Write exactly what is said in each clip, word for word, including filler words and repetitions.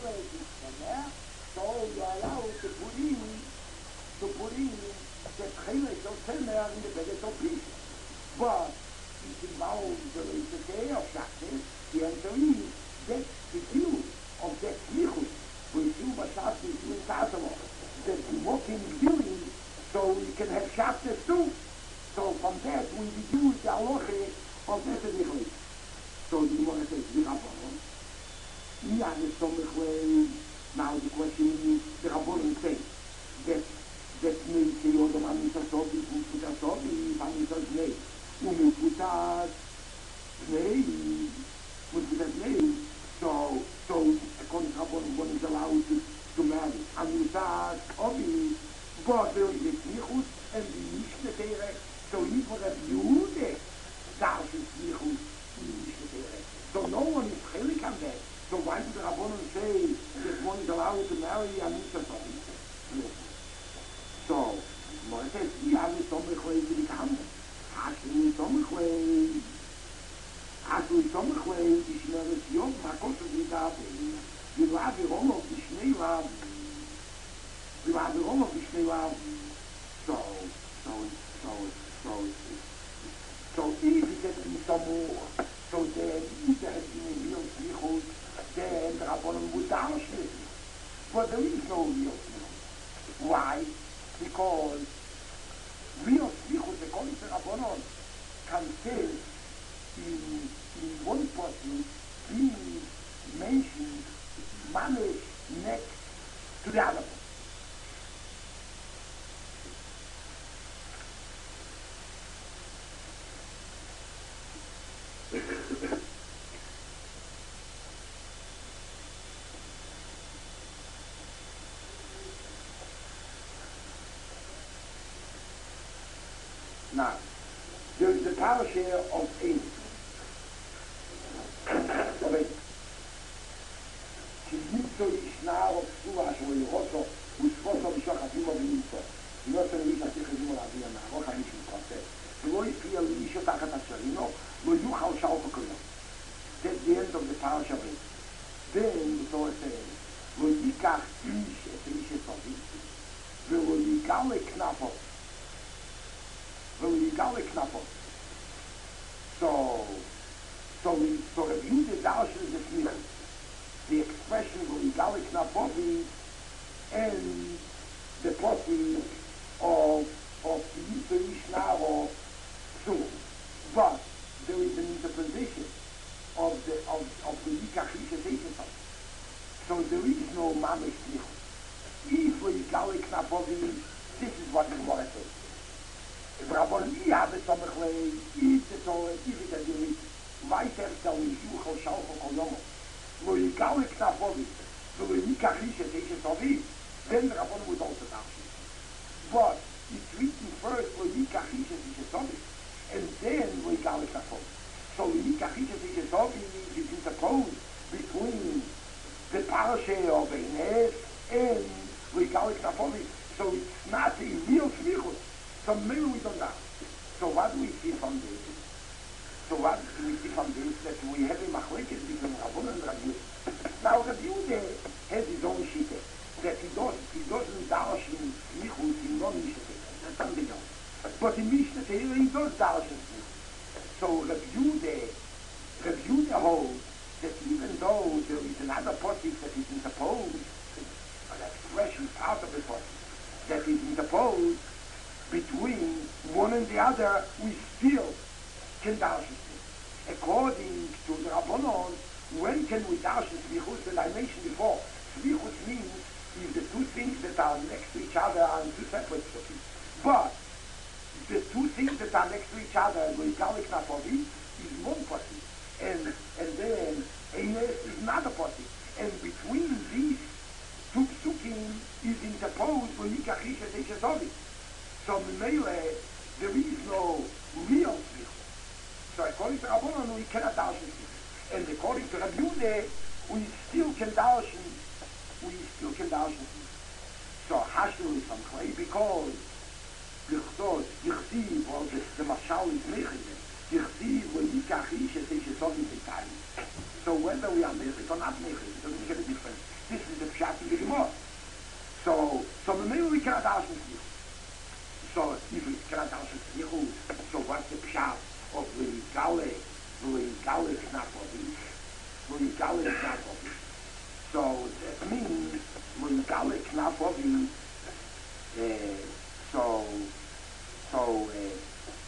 Mele is Chemeh, so you're allowed to put in, to put in the Chelik of Chemeh in the Beget of Peace. But it involves the Leisakeh of Shachtes, the answer is that the view of that Slichus, which you Bashat is doing Tatamo, that the walking doing, so we can have Shachtes too. So from that we deduce the Aloche of that Slichus. So the Gemara says, the Rabbanon, yeah, the Somech. Now the question is, the Rabbanon say that that means the other man is a sobi, who put a sobi, man is a snake, who put a snake, who put a snake. So, so according to Rabbanon, one is allowed to, to marry. And you say, sobi, but there is a slichus, and the Mishnah Tere, so he for a Jude, that's a slichus. So no one is chelik on that. So why did the Rabbanon say that one is allowed to marry a Mishnah? So, Moshe says, we have a Somechway to become. Actually, Somechway. Actually, Somechway is not a Yom, Makos of the Gabi. You have the Rom of the Shnei Lab. You have the Rom of the Shnei Lab. So, so, so, so, so if it had been some more, so then, if there had been a real slichut, then the Rabbanon would dance with it. But there is no real slichut. Why? Because real slichut, according to Rabbanon, consist in, in one person being mentioned, managed next to the other. Now, there is the power share of eight. Of eight. Kimmitzo Yishnar of Sura, Shoyehoso, Usfoso Vishochatim of Yimso. Yimso Yisha Tichazim of Aviyana, Rocha Yishim Kose. Lo Yifia Yisho Tachat Asharino, Lo Yuchal Shao Fokoyo. That's the end of the power share of eight. Then, the Torah says, Lo Yikach Ish et Ish Esovi, Velo Yigale Knafo. So, so we so review the Darshan is the the expression V'ligale Knafovi and the posting of of the Yisrael Ishna of Sur. But there is an interpretation of the of of the Yikach Yisrael. So there is no Mamish Slichus. If V'ligale Knafovi, this is what the Gemara says. If Rabbanon, I have a Somechlei, if the Torah, if it is doing, weiter tell me, Yuchel Shalcho Koyomo, Lo Yigale Knafovi, Lo Yikach Yishet Eishet Ovi, then the Rabbanon would also dash it. But it's written first, Lo Yikach Yishet Eishet Ovi, and then Lo Yigale Knafovi. So Lo Yikach Yishet Eishet Ovi means it's interposed between the parasha of Eines and Lo Yigale Knafovi. So it's not a real slichus. So maybe we don't know. So what do we see from this? So what do we see from this? That we have a machlekes between Rabbanon and Rabbi Yehuda. Now Rabbi Yehuda has his own shita. That he doesn't, he doesn't dash in slichus in non-mishnah. That's something else. But in Mishnah Torah he does dash in slichus. So Rabbi Yehuda, Rabbi Yehuda holds that even though there is another posik that is interposed, an expression part of the posik that is interposed, between one and the other, we still can dash it. According to the Rabbanon, when can we dash it? Slichus, that I mentioned before. Slichus means if the two things that are next to each other are in two separate things. But the two things that are next to each other, Loikalik Napovi, is one posik. And and then Eines is another posik. And between these two psukim is interposed Loikach Yishet Eishet Ovi. So Mimele, there is no real slichus. So according to Rabbanon, we cannot dash it. And according to Rabbi Yehuda, we still can dash it. We still can dash it. So Hashnu is from clay because Lichtos, Yichsiv, or the, the Mashal is Mechid. Yichsiv, when Yikach Yishet Eishet Ovi B'Tayim. So whether we are Mechid or not Mechid, it doesn't make any difference. This in the Gemara. So, so maybe we cannot ask you. So, if we cannot ask you, so what's the pshat of Ligale, Ligale Knapovis, Ligale Knapovis? So, that means Ligale Knapovis, uh, so, so, uh,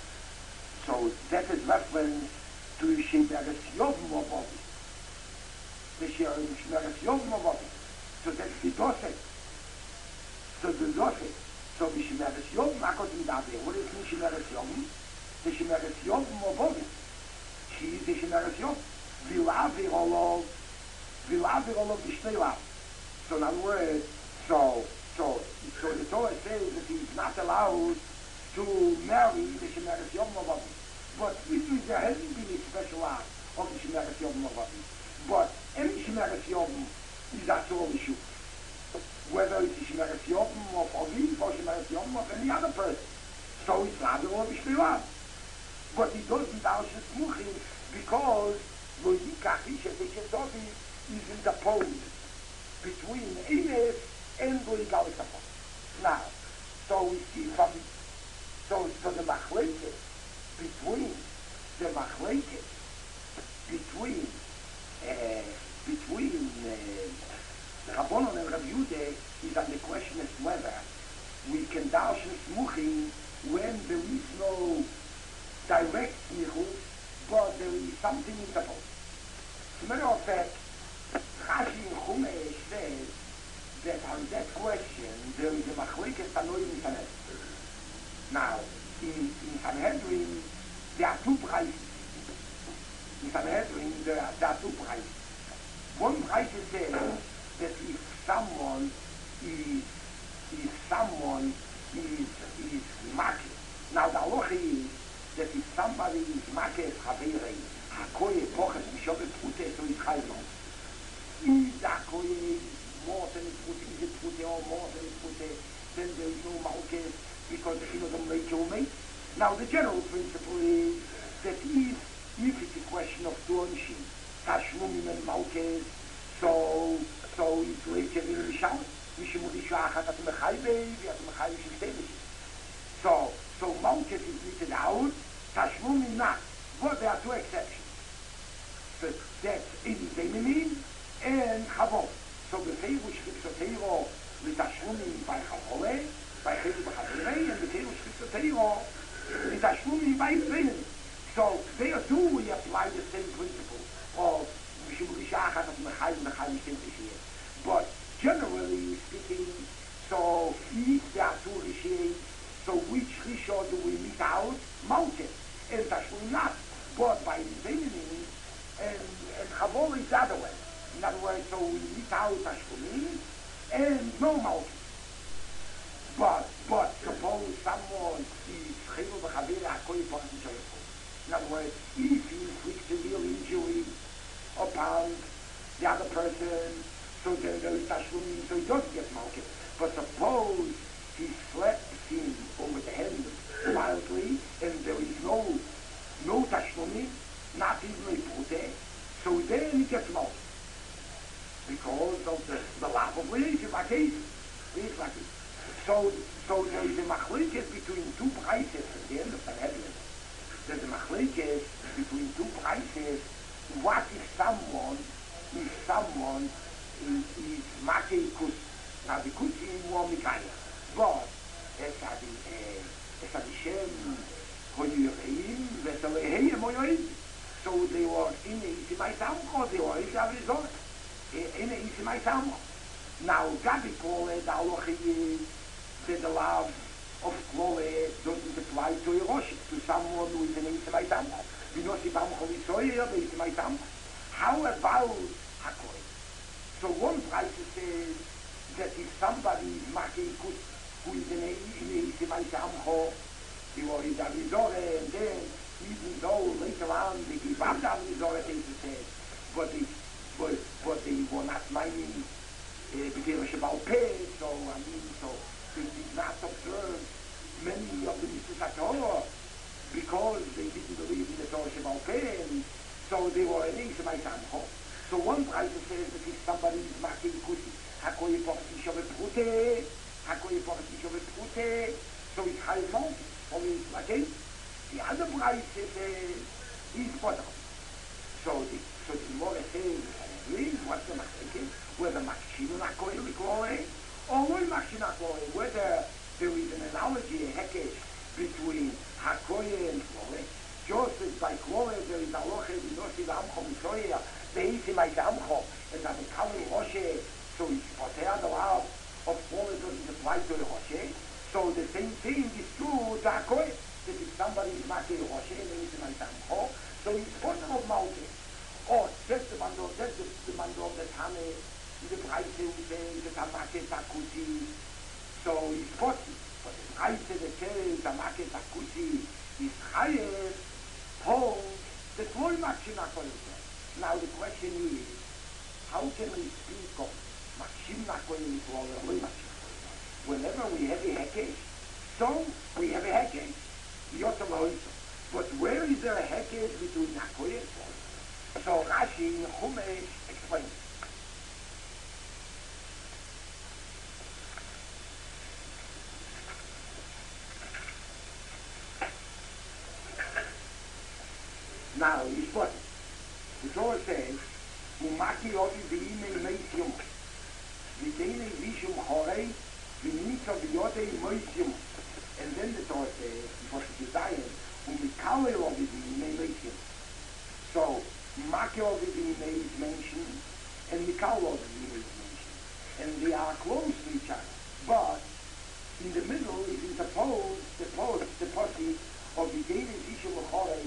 so that is reference to Shemeres Yom Mobovis. The Shemeres Yom Mobovis. So that's the Dosek. So the Dosek. So the Shemeres Yom Makot Midabe. What is the Shemeres Yom? The Shemeres Yom Mobovis. She is the Shemeres Yom. Vilavi Olov. Vilavi Olov Vishteilav. So in other words, so, so, so the Torah says that he's not allowed to marry the Shemeres Yom Mobovis. But if there hasn't been a special act of the Shemeres Yom Mobovis. But any Shemeres Yom is that's all issue. Whether it's a Shemeres Yom of Aviv or Shemeres Yom of any other person. So it's not all Bishleilav. But he doesn't also smuchim because Lo Yikach Isha B'Shedovi is interposed between Enes and Lo Yigalik Tapon. Now, so we see from, so, so the Machlekes between, the Machlekes between Uh, between uh, Rabbanon and Rabbi Yehuda is that the question is whether we can darshan smuchim when there is no direct smichus, but there is something interposed. As a matter of fact, Rashi in Chumash says that on that question there is a machlekes tanoim in Sanhedrin. Now, in, in Sanhedrin there are two prices. In Sanhedrin, there are, there are two prices. One price says that if someone is, if someone is, is makeh. Now the halacha is that if somebody is makeh chaverei, hakoye poches mishovet pute, so it's chayvon. If the hakoye is more than it's pute, is it pute or more than it's pute, then there is no malkeh because the doesn't make your mate. Now the general principle is that if If it's a question of Duonshim, Tashmumim and Malkes, so, so it's later in the Mishal, Mishim Rishachat at Mechaibe, at Mechaibe Shistemish. So, so Malkes is written out, Tashmumim not. But there are two exceptions. So that's in Zeminim and Chavol. So the Feirush Fixotero with Tashmumim by Chavole, by Chevu B'Chavirei, and the Feirush Fixotero with Tashmumim by Zeminim. So there too we apply the same principle of but generally speaking, so if there are two rishis, so which rishah do we meet out? Mountain. And Tashmum not. But by Zeminim and, and Chavol is the other way. In other words, so we meet out Tashmumim and no mountain. But, but suppose someone is Chevu B'Chavirei HaKoy Pochen. In other words, if he inflicts a real injury upon the other person, so there, there is tashlumin, so he doesn't get malkeh. But suppose he slaps him over the head mildly, and there is no no tashlumin, not even a pute, so then he gets malkeh. Because of the, the lack of religion, like it. Like it. So, so there is a machlekes between two prices at the end of the headline. There's a machlekes between two prices. What if someone, if someone is, is makei kus? Now the kus is more mikaya. But, es had the Shem hoyureim, ve'taleheim hoyureim. So they were in the Isimai Samcho, they were in the resort. In the Isimai Samcho. Now, Gabi Kole, the halacha is that the love of Klole doesn't apply to a Rosh, to someone who is an Isimai Samcho. V'nosi Bamcho V'soyer, the Isimai Samcho. How about HaKoy? So one price says that if somebody is Makei Kus, who is in a Isimai Samcho, he was in the resort, and then, even though later on they give up the resort, they said, but they, but, but they were not minding B'Kei Shabbat Peh, so I mean, so they did not observe many of the mitzvot Torah because they didn't believe in the Torah Shabbat Peh, and so they were an Isimai Samcho. So one price says that if somebody is Makei Kusi, Hakoye pocht nicht auf die Brute, Hakoye pocht nicht auf die Brute, so ist halb Mond, und wie ist okay? Die andere Preis ist, äh, ist Potter. So, die, so die Morge says, please, what's the machine? Whether machine Hakoye Likore, or will machine Hakoye, whether there is an analogy, a hekesh, between Hakoye and Klore, just as by Klore there is a loche, we don't see the Amcho Misoya, the Isi Mai Amcho, and that the Kali Roshe, so it's Potea the law of Klore doesn't apply to the Roshe, so the same thing is true to Hakoye, that if somebody is Maki Roshe, the Isi Mai Amcho, so it's Potter of Malke. Or just the Mando, just the, the Mando of the Tane, the Breite, we say, the Tamake Takuti, so it's Potter. But the Breite, the Tere, the Tamake Takuti, is higher, hold the Troy Machina Koyota. Now the question is, how can we speak of Machina Koyota or Roy Machina Koyota? Whenever we have a Hekesh, so we have a Hekesh, Yotaloisa. But where is there a Hekesh between Hakoye and Troy? So Rashi in Chumash explains. Now, he's what? The Torah says, Umaki Ovi V'ime Meisium, V'dene Vishum Chorei, V'nitza V'yodei Meisium. And then the Torah says, before the Zion, Umikale Ovi V'ime Meisium. So, Maki Ovi V'ime is mentioned, and Mikal Ovi V'ime is mentioned. And they are close to each other. But, in the middle is interposed the post, the posse of V'dene Vishum Chorei,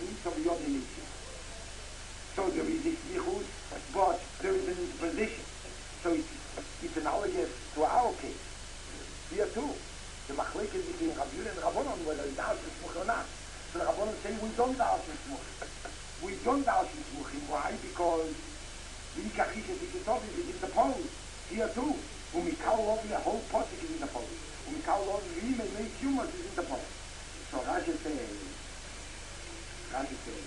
so there is this yichus, but there is an interposition. So it's, it's analogous to our case. Here too, the machlekes between Rav Yehuda and Rabbanon, whether it's Dash Shmuch or not. So the Rabbanon say we don't Dash Shmuch. We don't Dash Shmuch. Why? Because the Yikachish is Yikitovi, it is interposed. Here too, Umikal Lovi, a whole posik is interposed. Umikal Lovi, Rime, Meis Yumas is interposed. So Rashi says, Rashi says,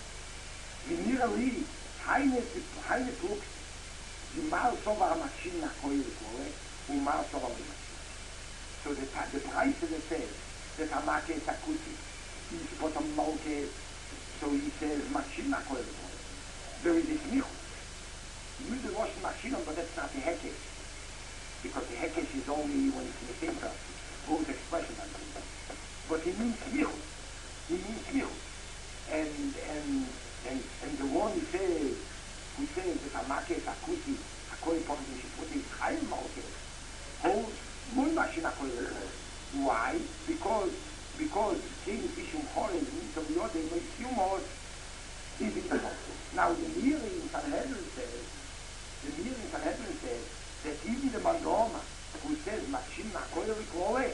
V'nira li, heine, heine Flux, V'mar Sova HaMachshin Hakoye L'Klore, V'mar Sova HaMachshin. So the, the price that says that Hamake Takuti is bottom Malke, so he says Machshin Hakoye L'Klore. There is this Michus. You use the Rosh Machshin, but that's not the Hekesh. Because the Hekesh is only when it's in the same person. Both expression on it. But he means Michus. He means Michus. And and and and the one who says who says that Hamake Takuti, Hakoye Poket Mishiputi is Chayim Malke, holds Mun Machina Hakoye. Why? Because because King Vishum Chorei means of the other makes humor is in the book. Now the Miri in Sanhedrin says the Miri in Sanhedrin says that even the Mandoma who says Machina Hakoye L'Klore,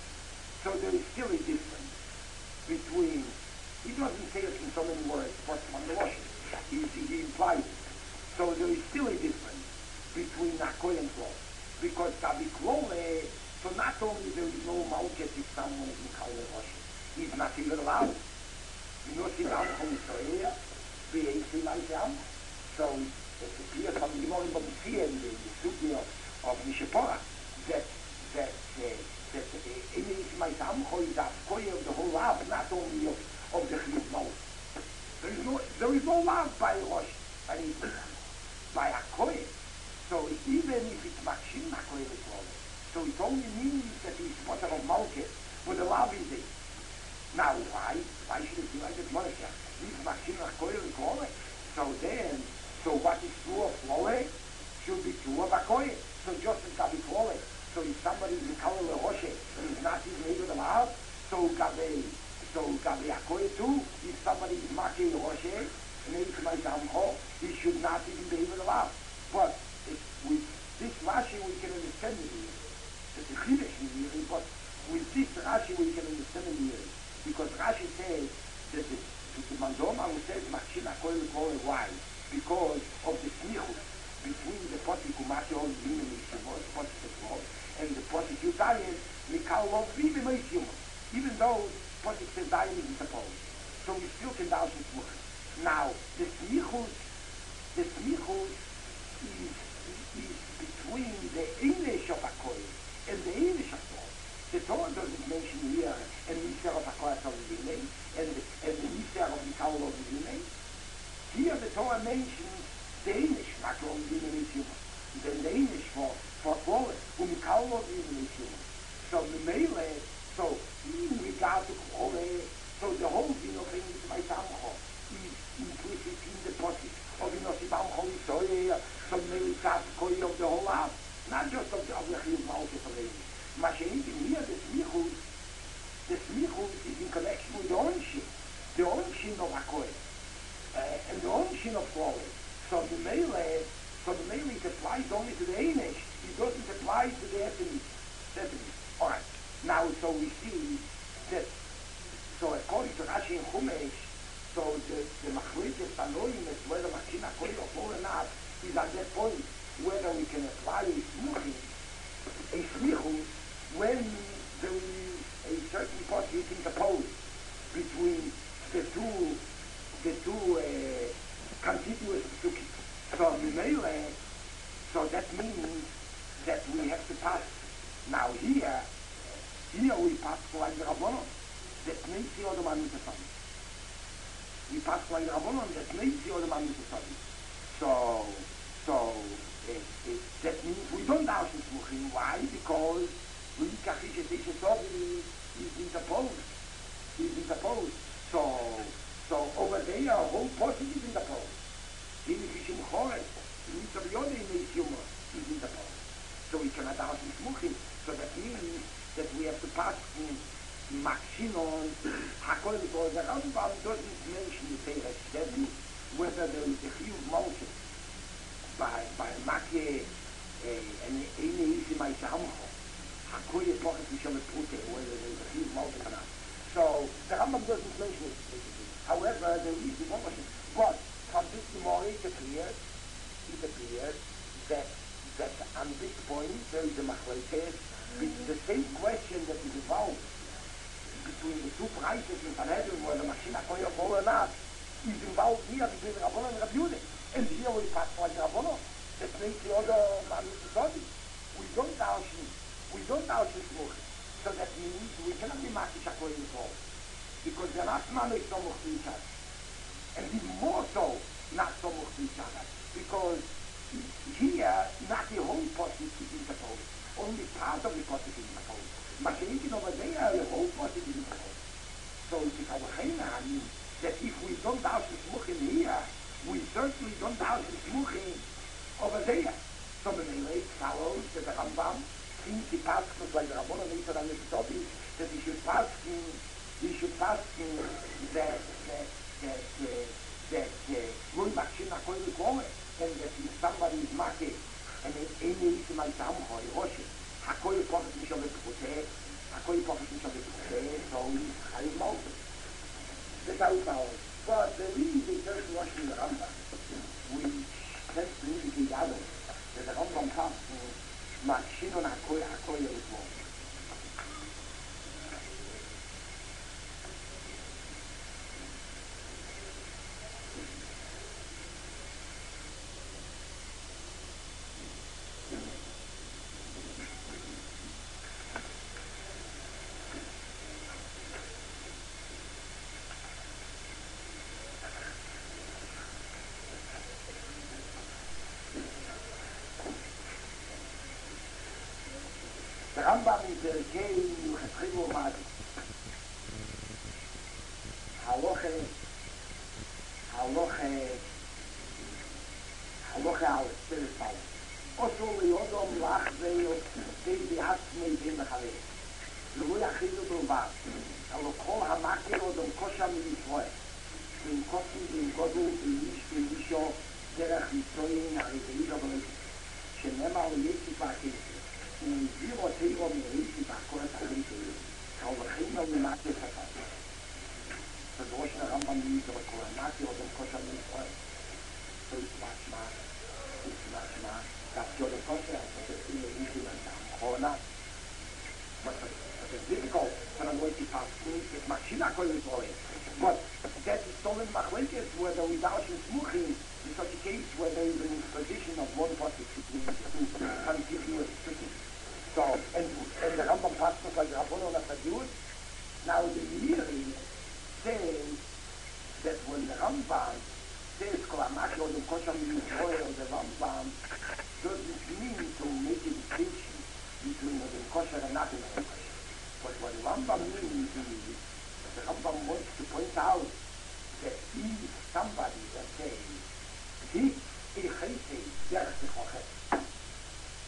so there is still a difference between. He doesn't say it in so many words, but from the Rosh, he, he implies it. So there is still a difference between Hakoye and Klore. Because Tabi Klore, so not only there is no Malket if someone is Mikal Rosh, he's not even allowed. You know, see Ram from Israel, Be'eisi Laisam. So it's clear from the Gemara in Babusiyah and the Sugi of, of Mishapora that that uh, that in Ismaisam is Hakoye of the whole lab, not only of of the Chiyuv Malus. There is no, there is no love by Rosh, by Israel, by Hakoye. So even if it's Machshin Hakoye L'Klore, so it only means that he's Potter of Malket, but the love is there. Now why? Why should it be like that? Moshe, he's Machshin Hakoye L'Klore. So then, so what is true of Klore should be true of Hakoye. So just as Gabi Klore, so if somebody is Mikal L'Rosh, and he's not even able to love, so Gabi, so Gabi Hakoye too, if somebody is Maki Rosh, and if my Zamcho, he should not even be able to laugh. But if with this Rashi we can understand it here. It's a Chidesh in here, but with this Rashi we can understand it here. Because Rashi says that the, the Mandoma who says Machshin Hakoye L'Klore, why? Because of the smichus between the Potik Umaki Ol Vime Meishimot, Potik L'Klore, and the Potik Yudayim, Mikal Ol Vime Meishimot. Even though Potik says Dayan is supposed. So we still can doubt it more. Now, the smichus, the smichus is, is between the kolav, not just of the of the chiyuv malchus already. Mashenit in here, the smichus, the smichus is in connection with the ownership, the ownership of Hakoy, uh, and the ownership of Flores. So the melee, so the melee it applies only to the Einesh, it doesn't apply to the Etenis. Alright, now so we see that, so according to Rashi and Chumash, so the, the Machliket Tanoim is whether Machina Koy or Flor or not, is at that point whether we can apply a smuchim, a smichus, when there is a certain possibility interposed between the two, the two uh, contiguous psukim. So Mimele, so that means that we have to pass. Now here, here we pass like the Rabbanon, that means the other man with the son. We pass like the Rabbanon, that means the other man with the son. So, so, it, it, that means we don't dash in Smuchim. Why? Because we kachish et ishe sovi is interposed. Is interposed. So, so over there, a whole portion is interposed. In the Kishim Chores, in the Yodeh in the Yomah is interposed. So we cannot dash in Smuchim. So that means that we have to pass in Maxinon, Hakol, because the Rambam doesn't mention the Teres seven, whether there is a chiyuv malchus by by Makeh and Eine Isi Maisamcho, Hakol is pocket Misham Pute, whether there is a chiyuv malchus or not. So the Rambam doesn't mention it basically. However, there is the malchus. But from this Gemara it appears, it appears that that on this point there is a machlokes. It's the same question that is involved between the two prices in Sanhedrin, whether Machina Koy or not, is involved here between Rabbanon and Rabbi Yehuda. And here we pass like Rabbanon. That makes the other man with the body. We don't dash we don't dash Smuch. So that means we cannot be Machina Koy at all. Because they're not Mamei Somuch to each other. And even more so, not Somuch to each other. Because here, not the whole posse is interposed. Only part of the posse is interposed. Mashiach over there, the whole posse is interposed. So it's a Kavachena, that if we don't dash the Smuchim here, we certainly don't dash the Smuchim over there. So the Melech follows that the Rambam thinks he passes like the Rabbanon later on the topic, that he should pass in, he should pass in that, that, that, uh, that, Roy Machina Koy Koy, and that if somebody is Makeh, and Eine Isi Maisamcho, Rosh, Hakoy Prophet Misham Pute, Hakoy Prophet Misham Pute, so he's Chayiv Malchus. That's how it's ours. But there is a certain Rosh in the Rambam, which tends to indicate others, that the Rambam passes Makshinon Hakoy Hakoy Yisrael. Rambam in Perkei Yecheschiv Umad Haloche Haloche Haloche Al Seres Pal Oso Leodom Lach Veyo Tei Be'atzmei Ben Bechaveh Lehu Yachilu B'Uvad Alo Kol HaMakir Odom Kosha Mi'Yisroel V'im Kosim V'im Godu V'im Yisho Derech Yisroel Arivei Rabbanon Shenema Yesif V'Akim in zero zero Merisi Bakora Tarisi, Kalvachina Minati Safat. So the Rosh Rambam needs of a Koranaki or the Kosha Mitzvah. So it's Mashma, it's Mashma, that's your Kosha, but it's in the Yishu and down Korana. But it's difficult for a way to pass through, it's Machina Koy. But that is stolen Machlekes, whether we dash in Smuchim, in such a case where there is an exposition of one pocket between the two contiguous cities. So, and, and the Rambam passes like the Rabbanon Asadiyut. Now the Miri says that when the Rambam says Kolamaki or the Kosha Mitzvah or the Rambam doesn't mean to make a distinction between the Kosher and not the Kosher. But what the Rambam means is the Rambam wants to point out that if somebody that says, Hit a Chesed Derech Chochet,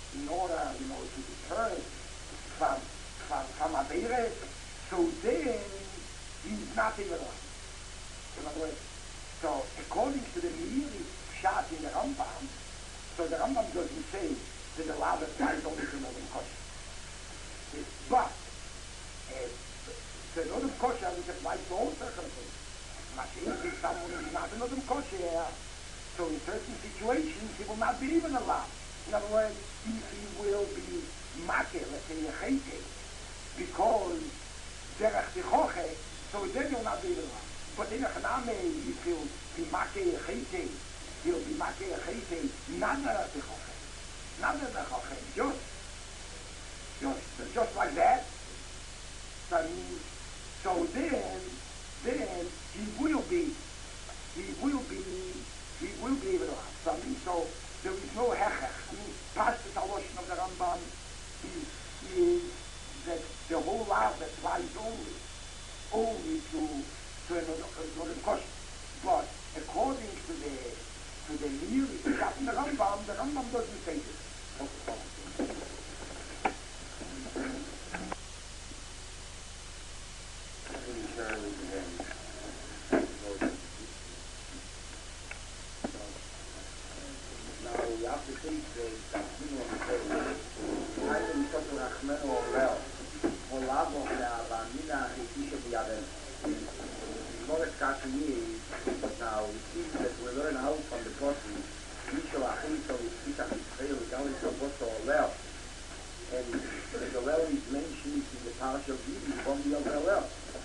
to deter from, from, from Avera, so then he's not even one. In other words, so according to the Meiri shot in the Rambam, so the Rambam doesn't say that the law applies only to Nodem Kosher. But, uh, the Nodem Kosher is applied to all circumstances. Mashiach is someone who is not a Nodem Kosher, so in certain situations he will not be even allowed. In other words, if he will be Makeh, let's say a Chayte, because Derech Tichoche, so then he will not be even allowed. But in a Chaname, if he'll be Makeh a Chayte, he'll be Makeh a Chayte, not Derech Tichoche. Not Derech Tichoche, just, just, just like that. So, I mean, so then, then he will be, he will be, he will be able to have something. So there is no hechech. I mean, past the solution of the Rambam is, is that the whole law applies only, only to to another, another question. But according to the to the lyric shot in the Rambam, the Rambam doesn't say this. Now, it seems that we learn out from the Kosi, Mishal Achito is Pitach Israel, going to Apostle Olel. And the Olel is mentioned in the Parish of Yiddi from the Olel.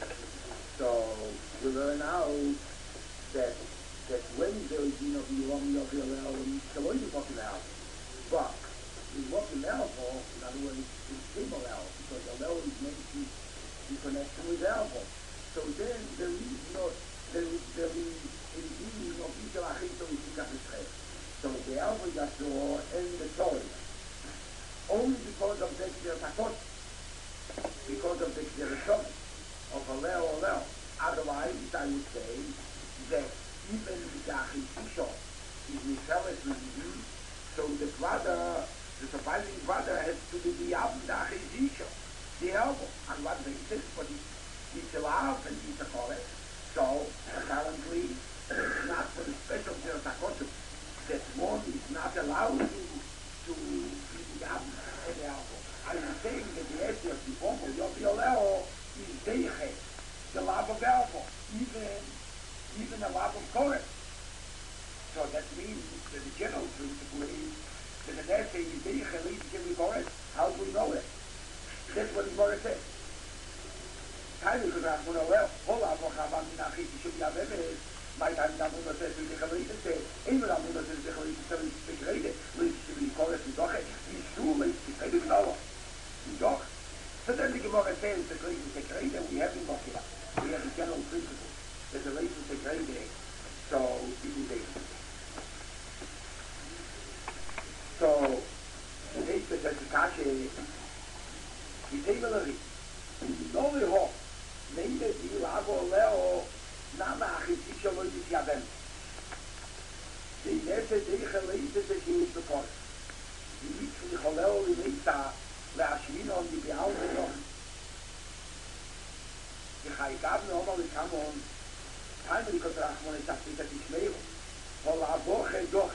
So we learn out that that when there is no Yom Yom Olel, we shall only walk in out. But we walk in Elvo, in other words, it's same Olel, because Olel is mentioned in connection with Elvo. So then there is no, there is, there is indeed no Mishal Achito is Pitach Israel. So the Elvo is Asor and the Torah. Only because of the Takot, because of the Gershon of Olel Olel. Otherwise, I would say that even the Achisisho is Michelet Levin, so the brother, the surviving brother has to be the Abd the Achisisho, the elbow, on what basis, but it's allowed and it's a correct. So, apparently, it's not for the special Gershon that one is not allowed to, to be the Abd and the elbow. I'm saying that the essence of the Bomo, Yobi Oleo, is Deiche. The love of Elvo, even even a love of Korah. So that means that the general principle is that the essay is Deiche leads to Korah. How do we know it? That's what the Korah says. Time is around when Oleo, Hola, Mochavan, Minachit, should be Aveves. My time is Amun says to the Chalita say, even Amun says to the Chalita says to the Chalita, leads to be Korah to Doche, Yishu leads to the Noah. Doch. So then the Gemara says the great is the great, and we have in Bakira. We have a general principle that the race is the great day. So it is a So the day that the Kache is a melody. No way home. Neither the Lago Leo Nama Achisisha Lo Yisyaben. The Nese Deiche Leite the Jewish report. The Yitzri Choleo Leita להשמינו מבעל ונוח. וחייגבנו אומר לכמון, time we got Rahman is after that Ishmael, or לעבור חדוך.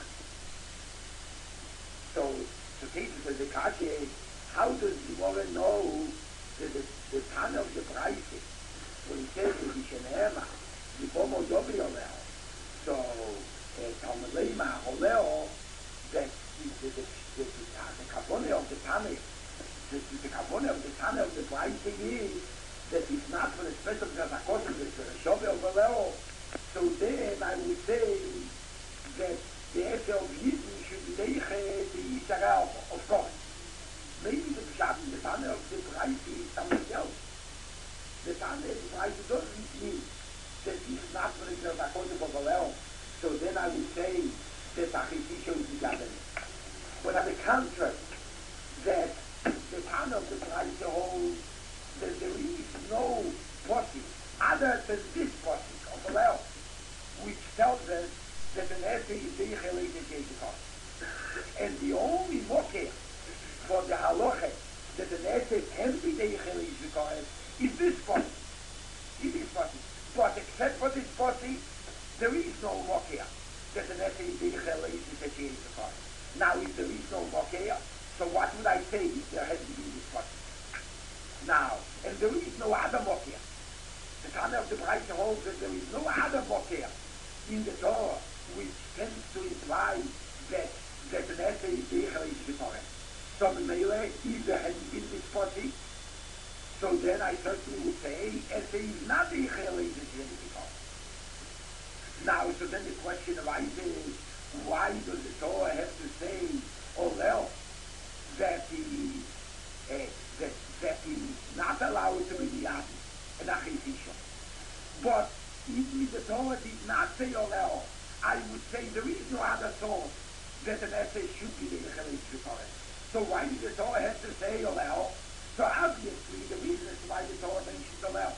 So, to take it as a kache, how does the woman know that the, the Tana of the Braise, when he says that he shenema, the Bomo Yobi Oleo, so, Talmud Lema Oleo, that the, the, the, the, the Kabone of the Tana, The, the carbon of the Tana of the Braise is that it's not for the special Gazakos of the Shove of Valeo. So then I would say that the essay of Yidden should be Deiche the Yisrael, of course. Maybe the Pshat in the Tana of the Braise is something else. The Tana of the Braise doesn't mean that it's not for the Gazakos of Valeo. So then I would say that Achisisha is the Gaben. But on the contrary, that the Tana of the Braise holds that there is no posting other than this posting of the Leo, which tells us that an essay is Deiche Leite Jezikos. And the only mocker for the halacha that the nese can be deichel yishvikohen is this body. Is this body. But except for this body, there is no mokeh that the nese is deichel yishvikohen. Now, if there is no mokeh, so what would I say if there hadn't been this body? Now, and there is no other mokeh. The Tana of the Breite holds that there is no other mokeh in the Torah which tends to imply that that the nese is deichel yishvikohen. So Mele, if there hadn't been this body, so then I certainly would say Ese is not deichel yishvikohen. Now, so then the question arises, why does the Torah have to say, or well, that he, uh, that, that he is not allowed to be the Adam, and Achifisha? But even if the Torah did not say Oleo, I would say there is no other source that an essay should be the Echelei Shvikoret. So why did the Torah have to say Oleo? So obviously the reason is why the Torah mentions Oleo.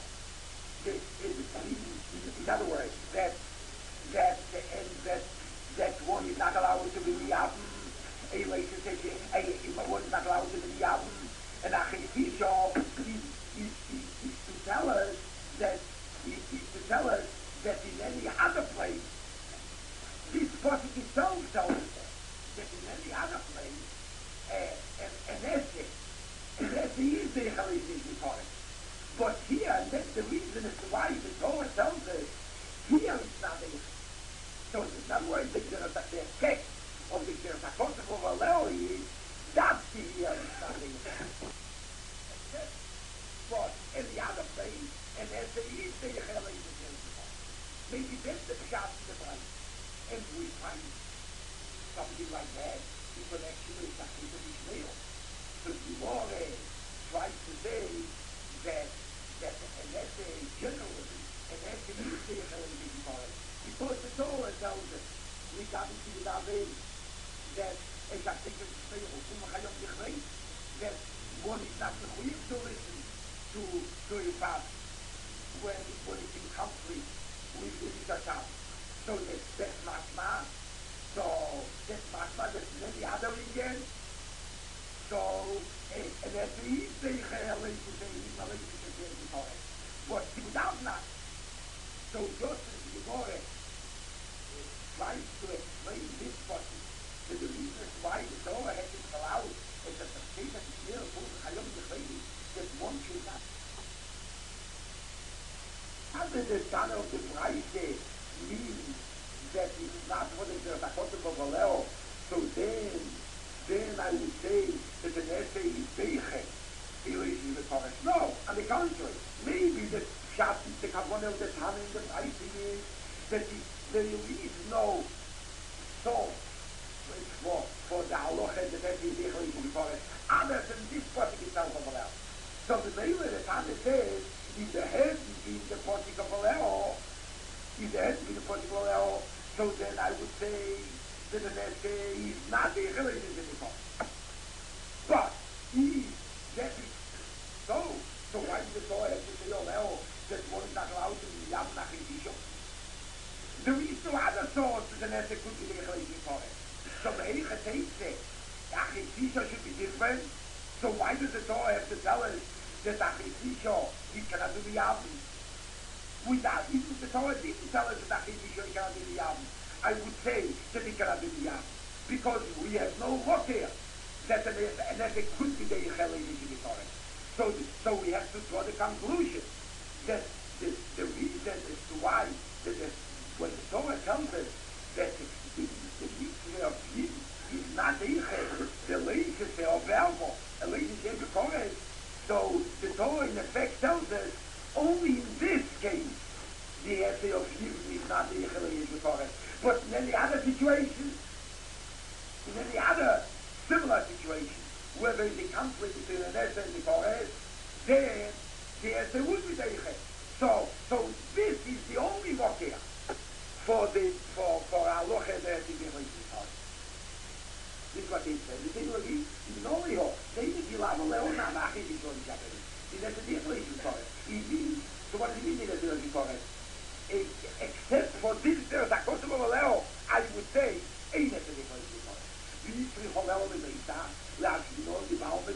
In other words, that that and that that one is not allowed to be the Adam, a one is not allowed to be the Adam, and Achifisha is, is, is, is to tell us that is, is to tell us that in any other place, this passage itself tells us that in any other place, uh, an, an essay, an essay is the Echelei. But here, and that's the reason as to why the Torah tells us, here it's not the So in other words, the effect of the Gertakotach of Aleo is, that's the here it's not the But any other place, an essay is the Echelei. Maybe that's the Pshat in the Bible. And we find something like that in connection with the Chassid of Ishmael. So Gemara tries to say that that an essay generally, an essay is the Echelei, because the Torah tells us, we got into the David, that a Chassid of Ishmael, that one is not required to listen to to his father when when it's in conflict with with his account. So that that's mashma. So that's mashma. That's the other again. So and, and that is the Echelei to say he's not able to say the Torah. But without not. So just as the Gemara tries to explain this passage, that the reason why the Torah has been allowed is that the state of Israel for the Chayom Yechayim that one should not. How does the Tana of the Breite mean that it's not what is the Gertakotach of Aleo? So then, then I would say that an essay is Beiche. No, on the contrary, maybe the Pshat is the Kavanah of the Tana in the Breite is that there is no source for, for the halacha that that is Echelei Shvikohen other than this pasuk itself of Aleo. So the Mele, the Tana says, if there hadn't been the pasuk of Aleo, if there hadn't been the pasuk of Aleo, so then I would say that the essay is not the Echelei Shvikohen. But if that is so, so why did the Torah have to say Aleo that one is not allowed to be Yam Nachidisho? There is no other source that an essay could be the Echelei Shvikohen. So the Heicha takes it. Achifisha should be different. So why does the Torah have to tell us that Achifisha, he cannot do the Yavim? Without, even if the Torah didn't tell us that Achifisha, he cannot do the Yavim, I would say that he cannot do the Yavim. Because we have no look here that an essay could be the Echelei Shvikohen. So, so we have to draw the conclusion that the, the reason as to why that the, when the Torah tells us that the, the, the mitzvah of Yid is not Eichel, the leisure of Elmo, a leisure of Korah. So the Torah in effect tells us only in this case the essay of Yid is not Eichel of Korah. But in any other situation, in any other similar situation, where there is a conflict between an essay and the Korah, then the essay would be Eichel. So, so this is the only mokeh for the for for halacha that is in the This is what they said. The thing will be in only ho. They need to allow Leon na nachi is going to happen. Is that the difference in Torah? It means so. What does it mean that there is in Torah? Except for this, there is a custom of Leo. I would say, ain't that the difference in Torah? We need to follow the Meita. Last you know the Baal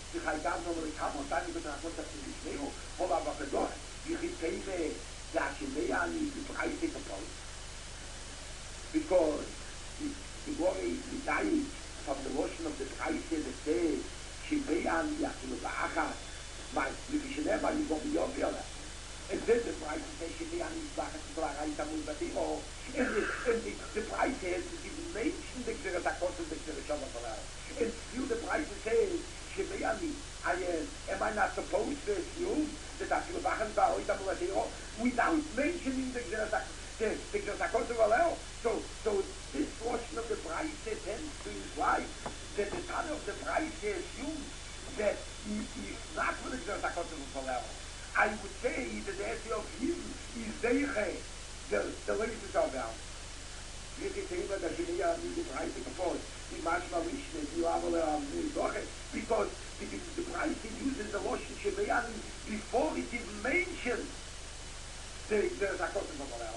die Chaydam noch mal kam und dann wird er kurz das nicht mehr, aber aber doch, die Ritene, der Chileani, die Preise gebaut. Because the, the worry, the dying from the motion of the Preise, the day, Chileani, Yakilu Baha, my Livishanem, you go beyond the other. And then the price is Chileani, Baha, Raita Mulbatimo, and the, the price is the nation, the Zakot, the Shabbat. And still the price says, Chileani, I uh, am I not supposed to assume that Akilu Baha, Raita Mulbatimo, without mentioning the Zakot? The, the, the so, so this portion of the price tends to imply that the ton of the price assumes that he is not with the Zakot. I would say that the essay of him is Deiche, the, the latest of them. You can say that the Shia need the price to propose, the Mashma Rishne, the Avala, because the, the price he uses the Loshin Shebeyan before it even mentions the, the Zakot.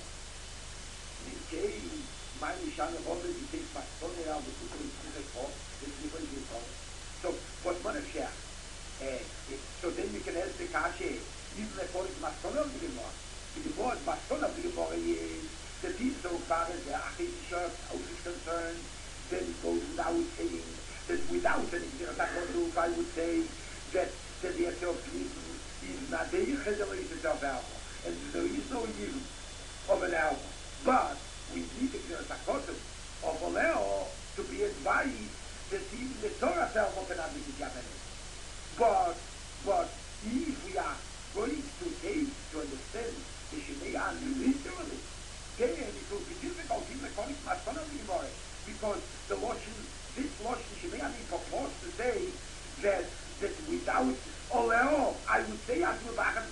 Okay, meine Schande Rolle, die sich fast so sehr auf die Zukunft vor, das ist nicht wirklich so. So, was man es ja, so then you can ask the Kashe, even if it's Maston of the Gemara. The word Maston of the Gemara is the piece so far as the Achisha house is concerned, then it goes without saying that without any Zakot, I would say that that the essay of Sweden is not the Chedelated of Alpha, and there is no use of an Alpha. But we need the Zakot of Oleo to be advised that even the Torah itself cannot be together. But, but if we are going to take to understand the Shemaya literally, then it will be difficult even according to my son of the Gemara, because the Loshin, this Loshin Shemaya purports to say that that without Oleo, I would say that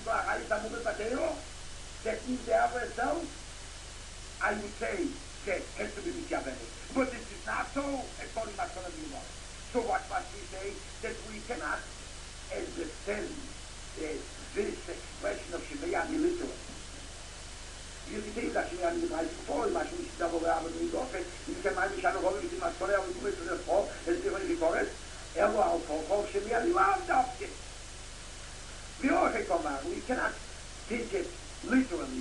means the other itself. I would say that has to be Mitzvah. But this is not so according to Matzon of Yimor. So what must we say? That we cannot understand uh, this expression of Shemaya literally. You can say that Shemaya is right before, Mashum is double the Abba Midofe, you can mind Mishana Robert with Matzon of Yimor to the fall, as different before it, Elo al Fall, Shemaya loved up it. We cannot take it literally.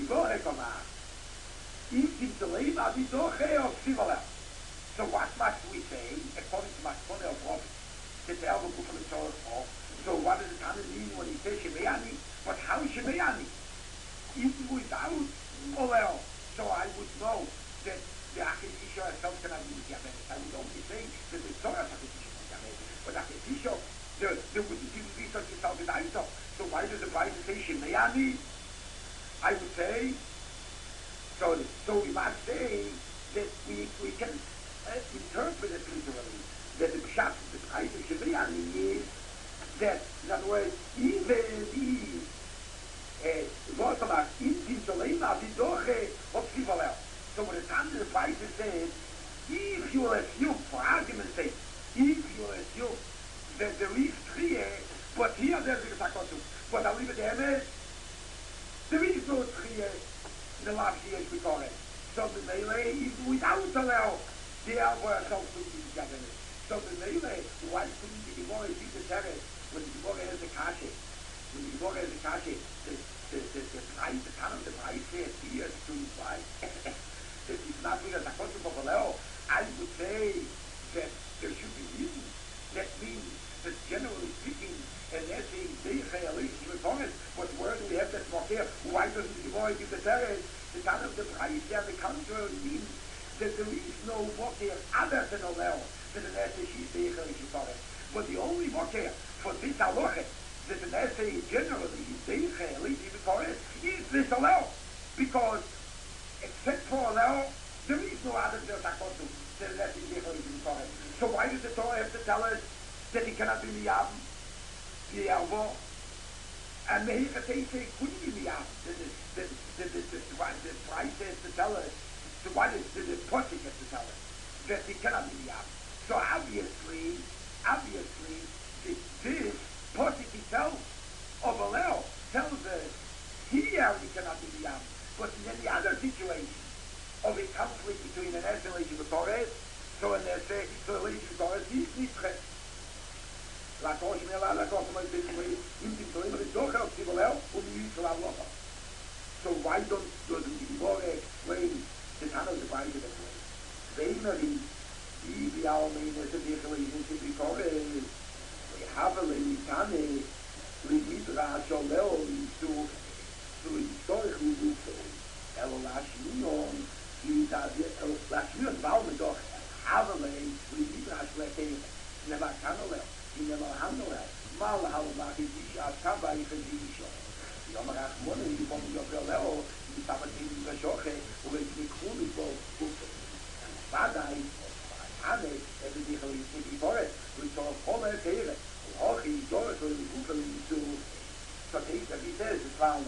If it's the lame, I'll be so of similar. So what must we say, according to Maskone of Prophet, that the Elbow Book of the Torah Paul? So what does it kind of mean when he says Shemeyani? But how is Shemeyani? Even without Oleo. So I would know that the Akhisha itself cannot be Yabenet. I would only say that the Torah is Yabenet. But Akhisha, there, there wouldn't even be such a Salvin Aiso. So why does the Bible say Shemeyani? I would say, So, so we must say that we, we can uh, interpret it literally, that the Pshat, the price of Shebriani is that, in other words, even these Votamar, in Tinsolema, Vidoche, of Sivalel. So when the time the price says, if you will assume, for argument's sake, if you will assume that there is three, but here there's a Sakotu, but I'll leave it there, there is no three. The last year we call it. So the melee, even without the level, they are for ourselves to be together. So the melee, why couldn't the Gemara see the terrace when the Gemara has the kashe? When the Gemara has the kashe, the, the, the, the price, the kind of the price here is to imply that it's not because I got to Popoleo. I would say that there should be reason. That means that generally speaking, and they're saying, they say, at least in the Torah, but where do we have that more here? Why doesn't the Gemara give the terrace? The kind of the price there, the contrary means that there is no mocker other than a level that an essay she's there but the only mocker for this halacha that an essay generally is there, at least in the Torah, is this level. Because except for a level, there is no other than an essay there in the Torah. So why does the Torah have to tell us that he cannot be miyam, the elbow? And the Hikatese couldn't be the out. The, the, the, the, the, the price has to tell us, so why does the, the Posik has to tell us that he cannot be the out? So obviously, obviously, this, this Posik itself of Alel tells us here he cannot be the out. But in any other situation of a conflict between an S and a Torah, so an essay, so a Torah is Nitret. Latosh me la la kof mal bin we in die toimer doch auf die wel und die la la. So why don't doesn't the Gemara explain the kind of the Bible that way? Mainly, the our main is the relationship before we have a little we midrash or leo to to historically do so. Elo lashmion, he does it. Lashmion baume doch have a lay we midrash lete never can leo. He never handle it. Mal halva he kava he kazisho. Yom Rachmon he from your leo. He stava in the shoche over the cool go. Badai, Ane, every day he is before it. We saw all that here. All he does is to to take that he says is found.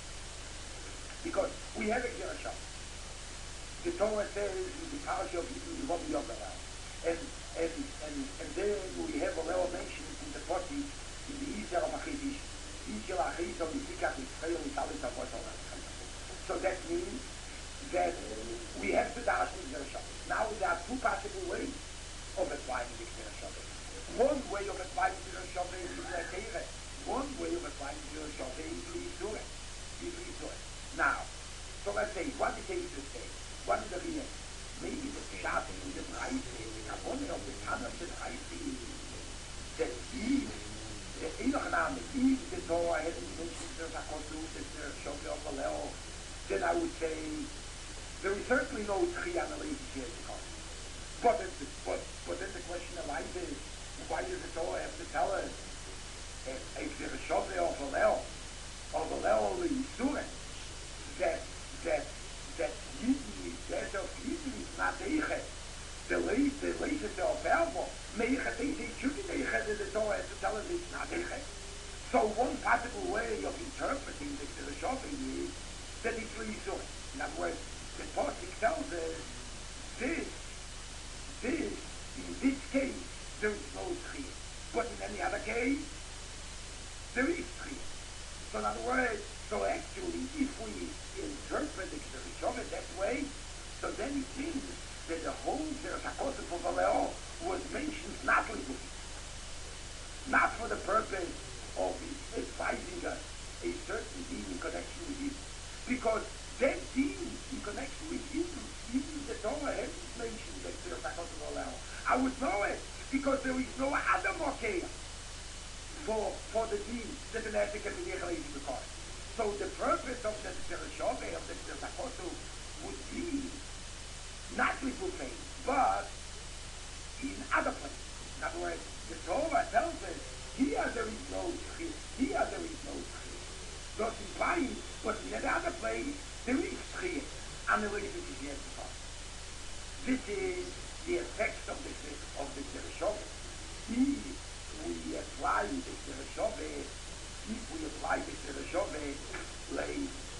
Because we have a Gershon. The Torah says in the parasha of the Bobby Yokara. And and and and then we have a level mentioned in the forty in the Israel of Achidish. Israel Achidish of the Sikach Israel in Talis of So that means that we have to dash with Gershon. Now there are two possible ways of applying the Gershon. One way of applying the Gershon is like Teire. One way of applying the Gershon is Yisur. Yisur. Now, so let's say, what the case is say? What is the reason? Maybe the Pshat in the Preis, the Kabone of the Tanner of the Preis is that Eve, the Enoch Eve, the Torah hasn't mentioned there's a Kosu, that there's Shofi of the Leo, then I would say, there is certainly no Tchiyah in the relationship to come. But, but, but then the question arises, why does the Torah have to tell us if, if there's a Shofi of the Leo, of the Leo in Yisurim, that, that, that Yidni, that of Yidni is not Eiche, the least, the least of Verbo, Meiche, they say, should be Eiche, that the Torah has to tell us it's not Eiche. So one possible way of interpreting the Shofi is that it's Yisurim. In other words, the Pasuk tells us this, this, in this case, there is no Tchiyah. But in any other case, there is Tchiyah. So in other words, so actually, if we interpret the Rishon that way, so then it means that the whole Zerachos of Valeo was mentioned not legally, not for the purpose of advising us a certain deed in connection with you. Because that deed in connection with you, even the Torah hasn't mentioned that Zerachos of Valeo. I would know it, because there is no Adam Okeh for, for the deed that an ethic can be recorded. So the purpose of the Zerachos of the Zerachos would be not legal faith, but in other places. In other words, the Torah tells us, here there is no Tchiyah, here there is no Tchiyah. Not in Paris, but in any other place, there is Tchiyah, and the relationship is yet. This is the effect of the of the Zerachos. If we apply the Zerachos, if we apply the Zerachos, lay,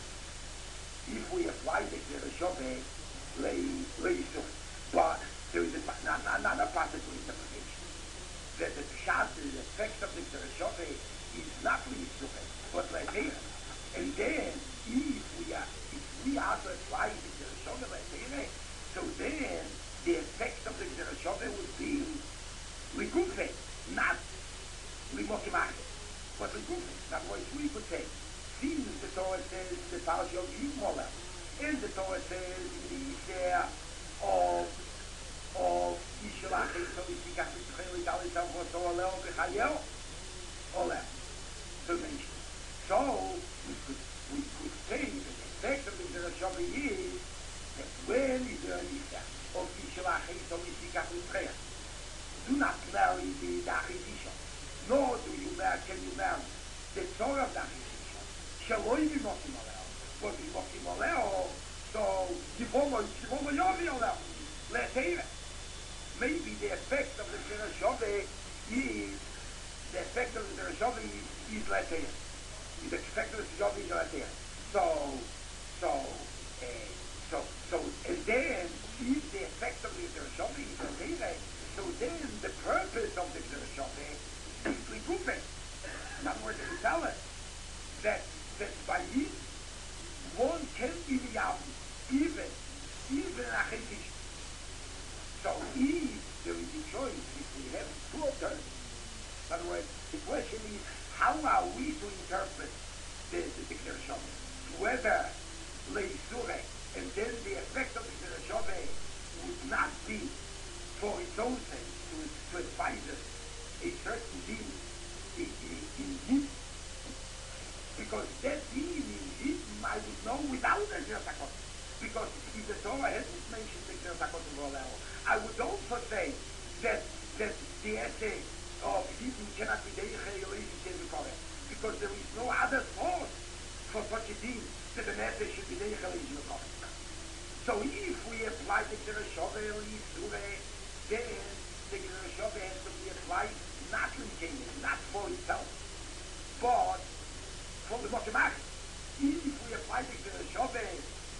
if we apply the Zerachos, lay, lay, but there is another possible interpretation that the Pshat, the effect of the Zerachos is not Leisuch, but like here. And then, if we are, if we are to apply the Zerachos like here, so then the effect of the Zerachos would be Ligufe, not Limokimach, but Ligufe. That's what we could say. Since the Torah says the parasha of Yisrael, and the Torah says in the Yisrael of of Yisrael, so we see that it's really Dalit Avot Olel Bechayel Olel to mention. So we could we could say that the effect of the Zerachos is that when is there an Yisrael of Yisrael, so we see that with prayer. Do not marry the Dachidisha, nor do you marry, can you marry the Torah of Dachidisha. Shaloi Bimokim Olel, but Bimokim Olel, so Yivomo, Yivomo Yovi Olel, Le'teire. Maybe the effect of the Zerachos is, the effect of the Zerachos is, is Le'teire. The effect of the Zerachos is Le'teire. So, so, uh, so, so, and then, if the effect of the Zerachos is Le'teire, so then the purpose of the Zerachos is Ligufe. In other words, they tell us that, that by this, one can be the Yavim, even, even a Chetish. So if there is a choice, if we have two alternatives, in other words, the question is, how are we to interpret the, the, the Knesset? Whether Leisure, and then the effect of the Knesset would not be for its own sake, to, to advise us a certain deed in, in, in him, because that deed in him I would know without the Knesset. Because if the Torah hadn't mentioned the Knesset, I would also say that that the essay of Eden cannot be correct, because there is no other source for such a deed that an essay should be correct. So if we apply the Knesset, then the Knesset has to be applied not to not for itself, but for the Mokemach. If we apply the Knesset,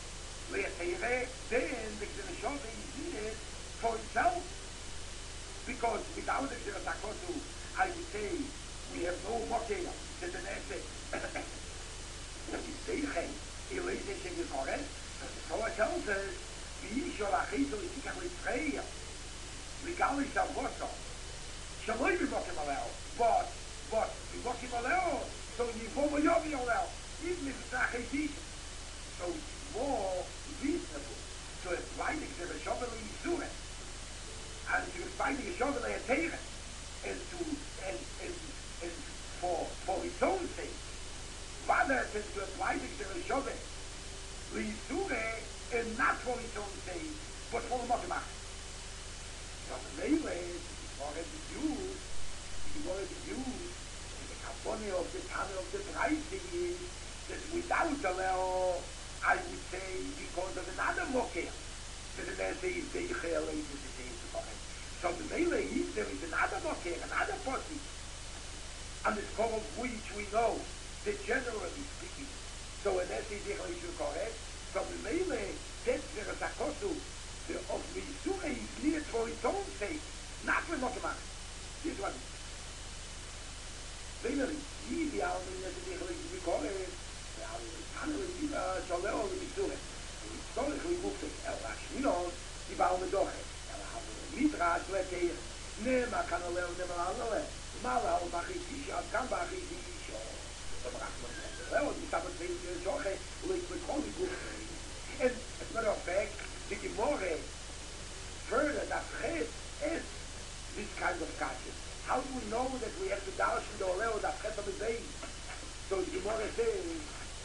then the Knesset is needed for itself, because without the Knesset, I would say we have no Mokeh that an essay that is Seichen, Elizabeth is correct. So it tells us, V'yishol achizu yitikach l'tzreya, l'gali shalvoso, shaloi b'mokim aleo, but, but, b'mokim aleo, so yivom oyomi aleo, even if it's achizish. So it's more reasonable to apply the Knesset l'yisure, and to apply the Knesset l'yateiren, and to, and, and, and for, for its own sake, rather than to apply the Knesset l'yisure, and not for its own sake, but for the Mokemach. So the Meileh is already used, is already used, and the Kabboni of the Tana of the Breisig is that without the Leo, I would say, because of another Mokeh, that the Messe is the Yichel is the same to correct. So the Meileh is there is another Mokeh, another Posi, on the score of which we know that generally speaking, so an essay is Yichel correct. So the Meileh, that there is a kosu of Yisure is needed for its own sake, not for Mokemach. This one. Meileh, easy, I mean, that is Yichel correct. Tana l'Yiva, Shaleo l'Yisure. Historically, moved it, El Hashminon, die Baal Medoche. El Midrash, Leteir, Nema Kanaleo, Nema Alale, Mala, Bachitish, Abkan Bachitish, Leo, die Sabbat, Joche, Liquid Holy Book. And as a matter of fact, the Gemara further that Chet is this kind of kashes. How do we know that we have to dash in the Oleo that Chet of the day? So the Gemara says,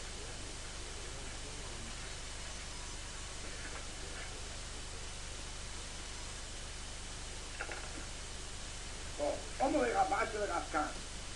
oh, Omer Rabash el Rafkan.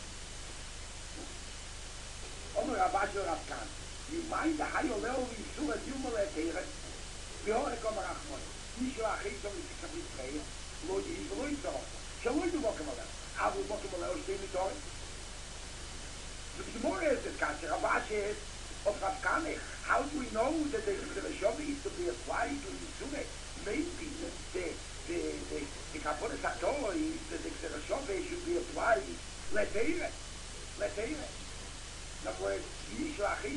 Omer Rabash el Rafkan. You mind the high level in Surah Yumel Eteret, Beore Komer Achmon, Nisho Achito Mitzikach Mitzreya, Lo Yiv Lo Yitzor, Shaloi Du Mokem Aleo, Avu Mokem Aleo Shtei Mitzor. The Gemara is this kasher, Rabash is of Rafkanech. How do we know that the Knesset is to be applied to Yisure? Maybe the the the the the Kaponis HaTorah is that the Knesset should be applied Leteret, Leteret. In other words, as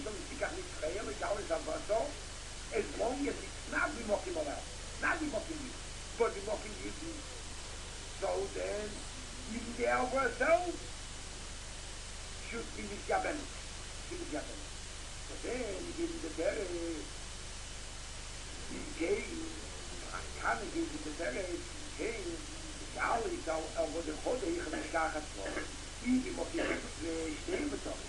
long as it's not be mocking allow, not be mocking you, but be mocking you too. So then, even the elbow itself should be misgaben. Should be misgaben. But then, you give the berry, you gave, I can't give you the berry, you gave, the alley, so, over the whole day, you can make a even mocking you, stay with them.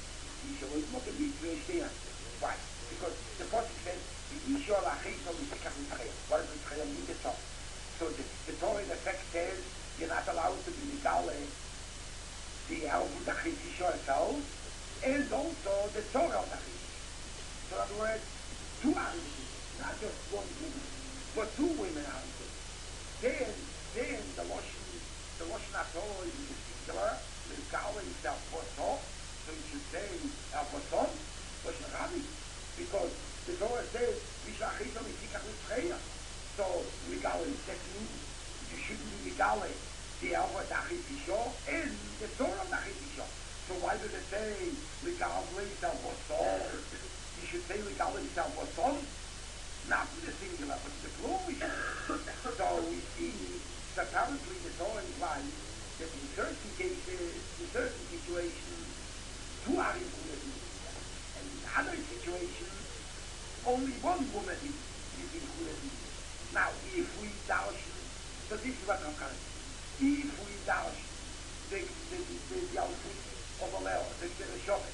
Why? Because the Pasuk says, "V'yishol achiso mitzikach mitzreya." What does mitzreya mean? The top. So the, the Torah in effect says you're not allowed to be migale the help of the chisisho itself, and also the Torah of the chisisho. So in other words, two answers, not just one woman, but two women answers. Then, then the Loshen, the Loshen HaTorah is in particular, migale itself for talk. So you should say, El Poson, Loshen Rabbi, because the Torah says, Vishachito Mitzikach Mitzreya. So, Migale, that means you shouldn't be Migale, the Elva Dachit Isho, and the Torah Dachit Isho. So why does it say, Migale El Poson? You should say, Migale El Poson, not in the singular, but in the plural. So we see, that apparently the Torah implies that in certain cases, in certain situations, two are included in the Isha. And in other situations, only one woman is, is included in the Isha. Now, if we dash, so this is what I'm going to say. If we dash the, the, the, the outfit of a Leo, the, the Shopet,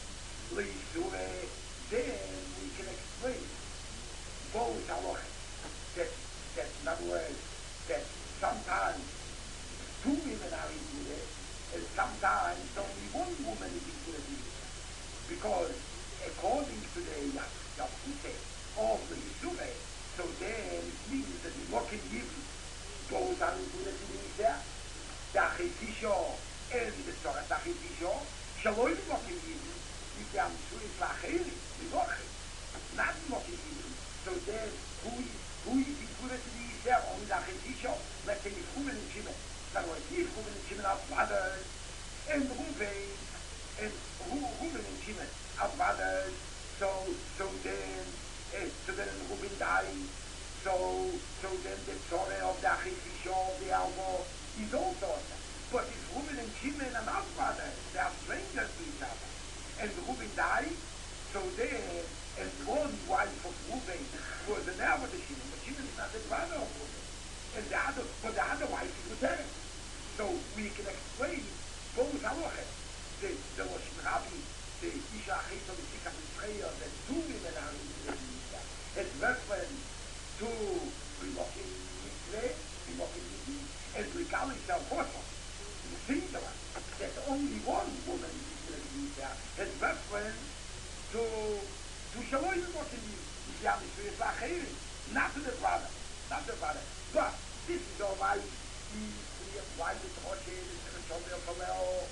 then we can explain both halachas. That, that, in other words, that sometimes two women are included, and sometimes only one woman is included in it. Because according to the Yafute of the Yisure, so then it means that the Mokim Yivli, both are included in the Isha, the Achifisho and the Torah Achifisho, Shaloi the Mokim Yivli, if the Amsur is Lacheri, the Mokim, not the Mokim Yivli. So then, who is, who is included in the Isha? Only the Achifisho. Let's say if Ruben and Shimon. In other words, if Ruben and Shimon are brothers, and Ruben, and Ruben and Shimon are brothers, so, so then, eh, so then Ruben dies, so, so then the Torah of the Achifisho, the Almo, is also awesome. But if Ruben and Shimon are not brothers, they are strangers to each other, and Ruben dies, so then, and one wife of Ruben was an heir of the Shimon, but Shimon is not the brother of Ruben, and the other, but the other wife is the parent. So we can explain both halachas. The the Lashon Rabbi, the Isha Achito, the Sikha Mitzrayah, that two women are in the Isha. It's reference to Rimokim Mitzvah, Rimokim Mitzvah, and Rigali Shalchosa, the singular, that only one woman is in the Isha. It's reference to to Shaloi Rimokim Mitzvah, Mitzvah Acheri, not to the brother, not the brother. But this is all right. Why the Toshe is the Shomer Paleo?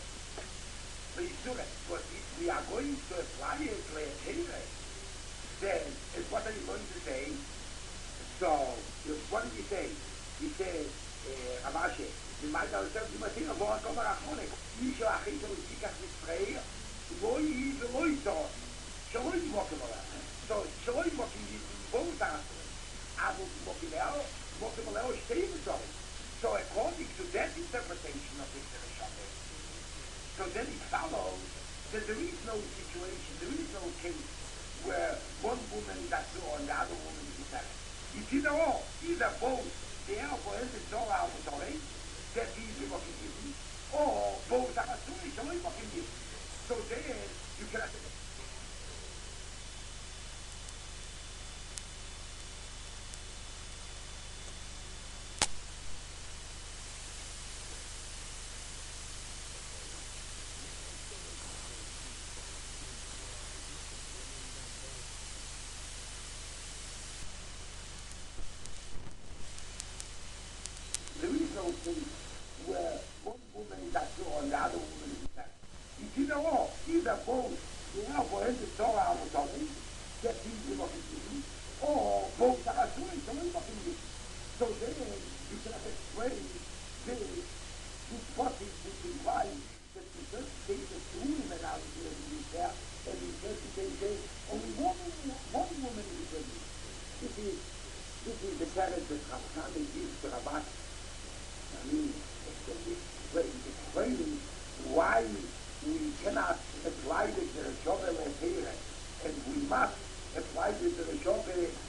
But if we are going to apply it to a Torah, then is what are you going to say? So, what did you say? He said, Avashe, the Maida was telling you, Matina, Boa Koma Rachmonik, Yisho Achito, Sikach Mitzrei, Loi, Loi Tor, Shaloi Mokim Ola. So, Shaloi Mokim, both are Abu Mokim Eo, Mokim Oleo, Shtei Mitzrei. So according to that interpretation of the Shabbat, so then it follows that there is no situation, there is no case where one woman is Asur and the other woman is Isara. It's either or, either both, the Elbow and the Torah are Torah, that is the Mokim Yivli, or both are Asur, Shaloi Mokim Yivli. So then you cannot. Where one woman is Asur and the other woman is Isara. It's either or, either both, the Elbow and the Torah are Torah, that is the Mokim Yivli, or both are Asur and Shaloi Mokim Yivli. So then you cannot explain this, this passage which implies that in certain cases two women are included there, and in certain cases only one, one woman is included. This is, this is the character that Rav gives to Rabat. I mean, explaining why we cannot apply the Reshove Le'Teire, and we must apply the Reshove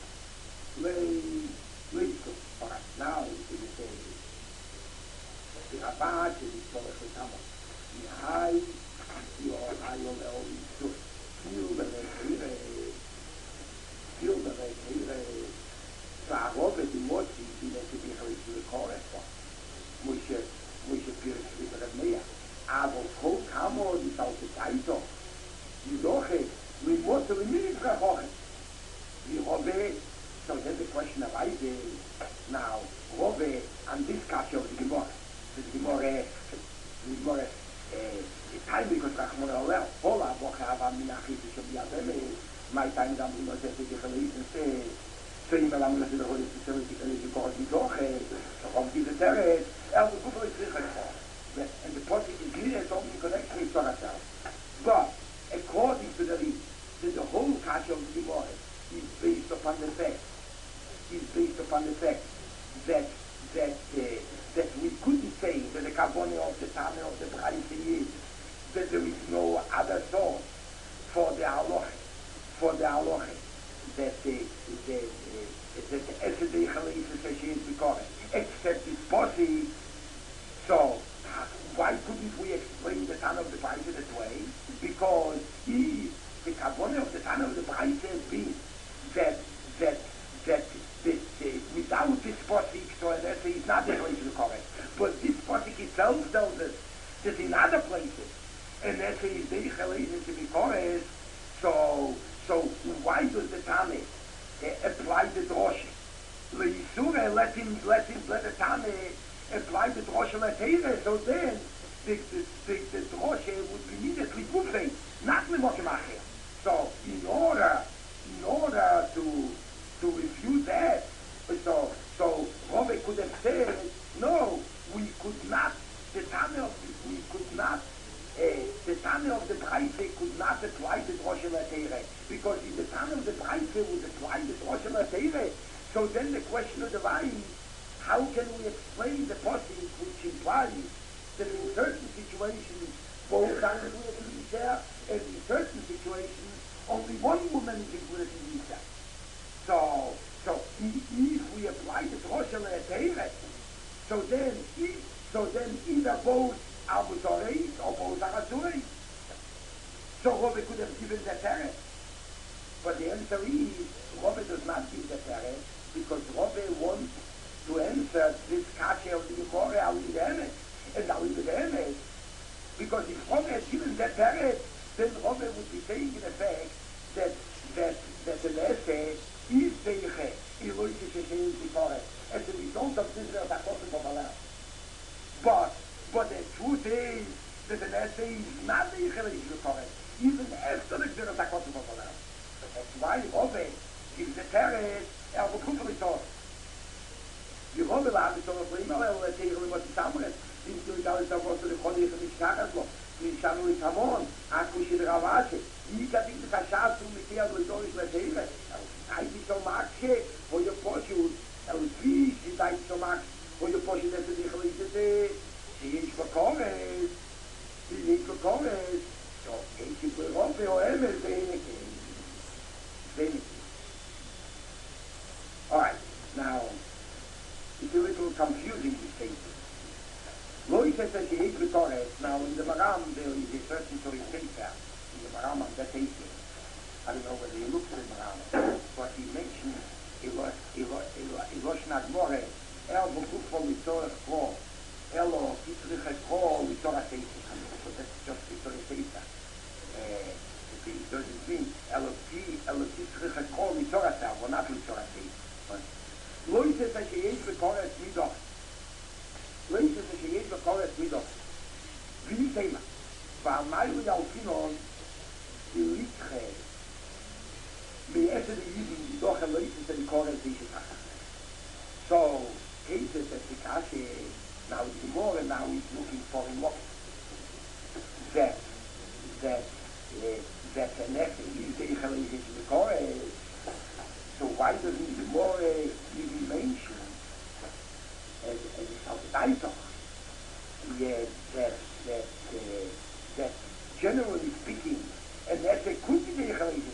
Le'Yisrael. All right, now it is a the Rabat, it is Torah Chetama. Mihai, Yor Hayol El Yisur. Feel the Le'Teire, feel the Le'Teire, Sa'arove Dimotzi, die Le'Teire Yisur Korech. Moshe, Moshe Pirush Reb Meir. Aber Kol Kamo, die Taute Taito, die Doche, we want to remain Rechochen. We Rove, so then the question arises, now, Rove, and this kasha of the Gemara, the Gemara, the Gemara, it's time because Rachmon Olel, Hola, Bocha, Ava, Minachit, Shabiyademe, my time, Dam, Moshe, the Gechalit, and say, so you will have to the Holy Facility, and you call the Doche, so from the Terrace, El Gubel is Richard. And the project is clear, it's only in connection with Torah. But according to the read, that the whole kasha of the Gemara is based upon the fact, is based upon the fact that that uh, that we couldn't say that the carbon of the Tana another source for the halacha, for the halacha, that the, the, the, that the Esed Echalei says she is Bikoret, except this posse. So, why couldn't we explain the Tana of the Braise that way? Because he, the Kabbonah of the Tana of the Braise has been that, that, that, that, that without this posik, so that is not the place to correct. But this posik itself tells us that in other places, and that is the Echalei to be correct. So, so why does the Tana uh, apply the droshe? Leisure, let him, let him, let the Tana apply the droshe leteire, so then the, the, the, the droshe would be needed libufe, not limokim acher. So in order, in order to to refute that, so so Rove could have said, no, we could not. The Tana of the, we could not. Uh, the Tana of the Braise could not apply the droshe leteire, because in the Tana of the Braise would apply the droshe leteire. So then the question of the line, how can we explain the posting which implies that in certain situations both Tanas will be there, and in certain situations only one woman is included in Yisha. So, so if we apply the droshe leteire, so then, so then either both are mutoreis or both are asureis. So Rove could have given the teret, but the answer is Rove does not give the teret, because Rove wants to answer this kasha of the Gemara Ali Demet, and Ali Demet, because if Rove had given that teret, then Rove would be saying in effect that that that the Nese is Teiche, Eloise Sheshe Zikore, as a result of this there's a question of Allah. But but the truth is that the Nese is not the Eloise Zikore, even after the there's a question of Allah. That's why Rove gives the teret, er will prove it. Die Rolle war es aber prima, weil er tegen was zusammen ist. Die du da ist aber so der Konne nicht sagen so. Die schauen wir Kamon, akushi der Ravase. Die kann die Kasha zu mit der so ist mit der. Eigentlich so Maxe, wo ihr Porsche, er ist wie die da so Max, wo ihr Porsche das die Geliste, sie ist bekommen. Sie ist bekommen. So, ich bin Europa oder Emel wenig. Wenig. All right. Now it's a little confusing, this thing. Lois says that she hates the Torah. Now, in the Maram, there is a certain Torah Sefer. In the Maram, that is it. I don't know whether you looked at the Maram, but he mentioned Elosh Nagmore, El Bukufo Mitzorah Kro, Elo Kitzrich Kro Mitzorah Sefer. So that's just the Torah Sefer. It doesn't mean Elo Kitzrich Kro Mitzorah Sefer, or not Mitzorah Sefer. Lois says that she hates the Torah Mitzorah. Lois says that she hates the Torah Mitzorah. Wie Thema. Va'amayu Yalfinon Ilikhe Me'esed Yidin Yidoch Elois says the Torah Mitzorah. So, cases that the Kashi now is more and now he's looking for him what? That, that, uh, that the next is the Elois is the Torah. So why doesn't the more uh, even mention as as a yeah, that that uh, that generally speaking, and that they could be the Echalei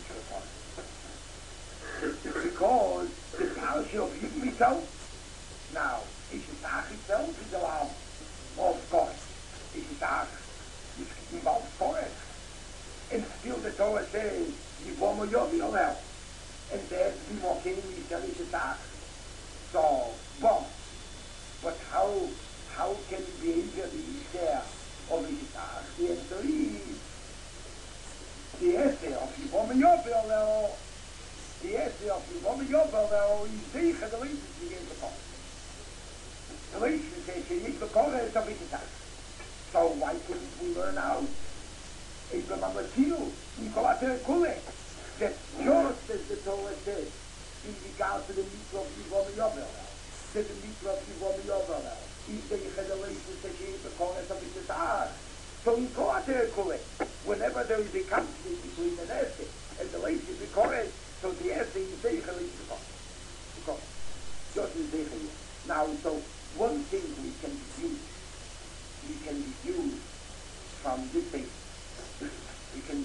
because the parasha of Yidden itself, now Ishitach itself is allowed, of course, Ishitach involves forest, and still the Torah says Yivom Yovi allowed. And there's the more king we tell you that. So, but, but how how can behavior be there of Ishitach? The answer is the essay of Yivom Yovel, the essay of Yivom Yovel is the Galatians begin to call. Galatians says she needs to call it of Ishitach. So why couldn't we learn out Abraham Latino, Nicola Kule? That just as the Torah says in regard to the mitzvah of Yivom Yovel, that the mitzvah of Yivom Yovel is the Yechadalation that she is the Kodesh of Yitzhak. So in Kodesh, whenever there is a conflict between an essay and the Leish is the Kodesh, so the essay is the Yechadalation of Kodesh. Just as the Yechadalation. Now, so one thing we can deduce, we can deduce from this thing, we can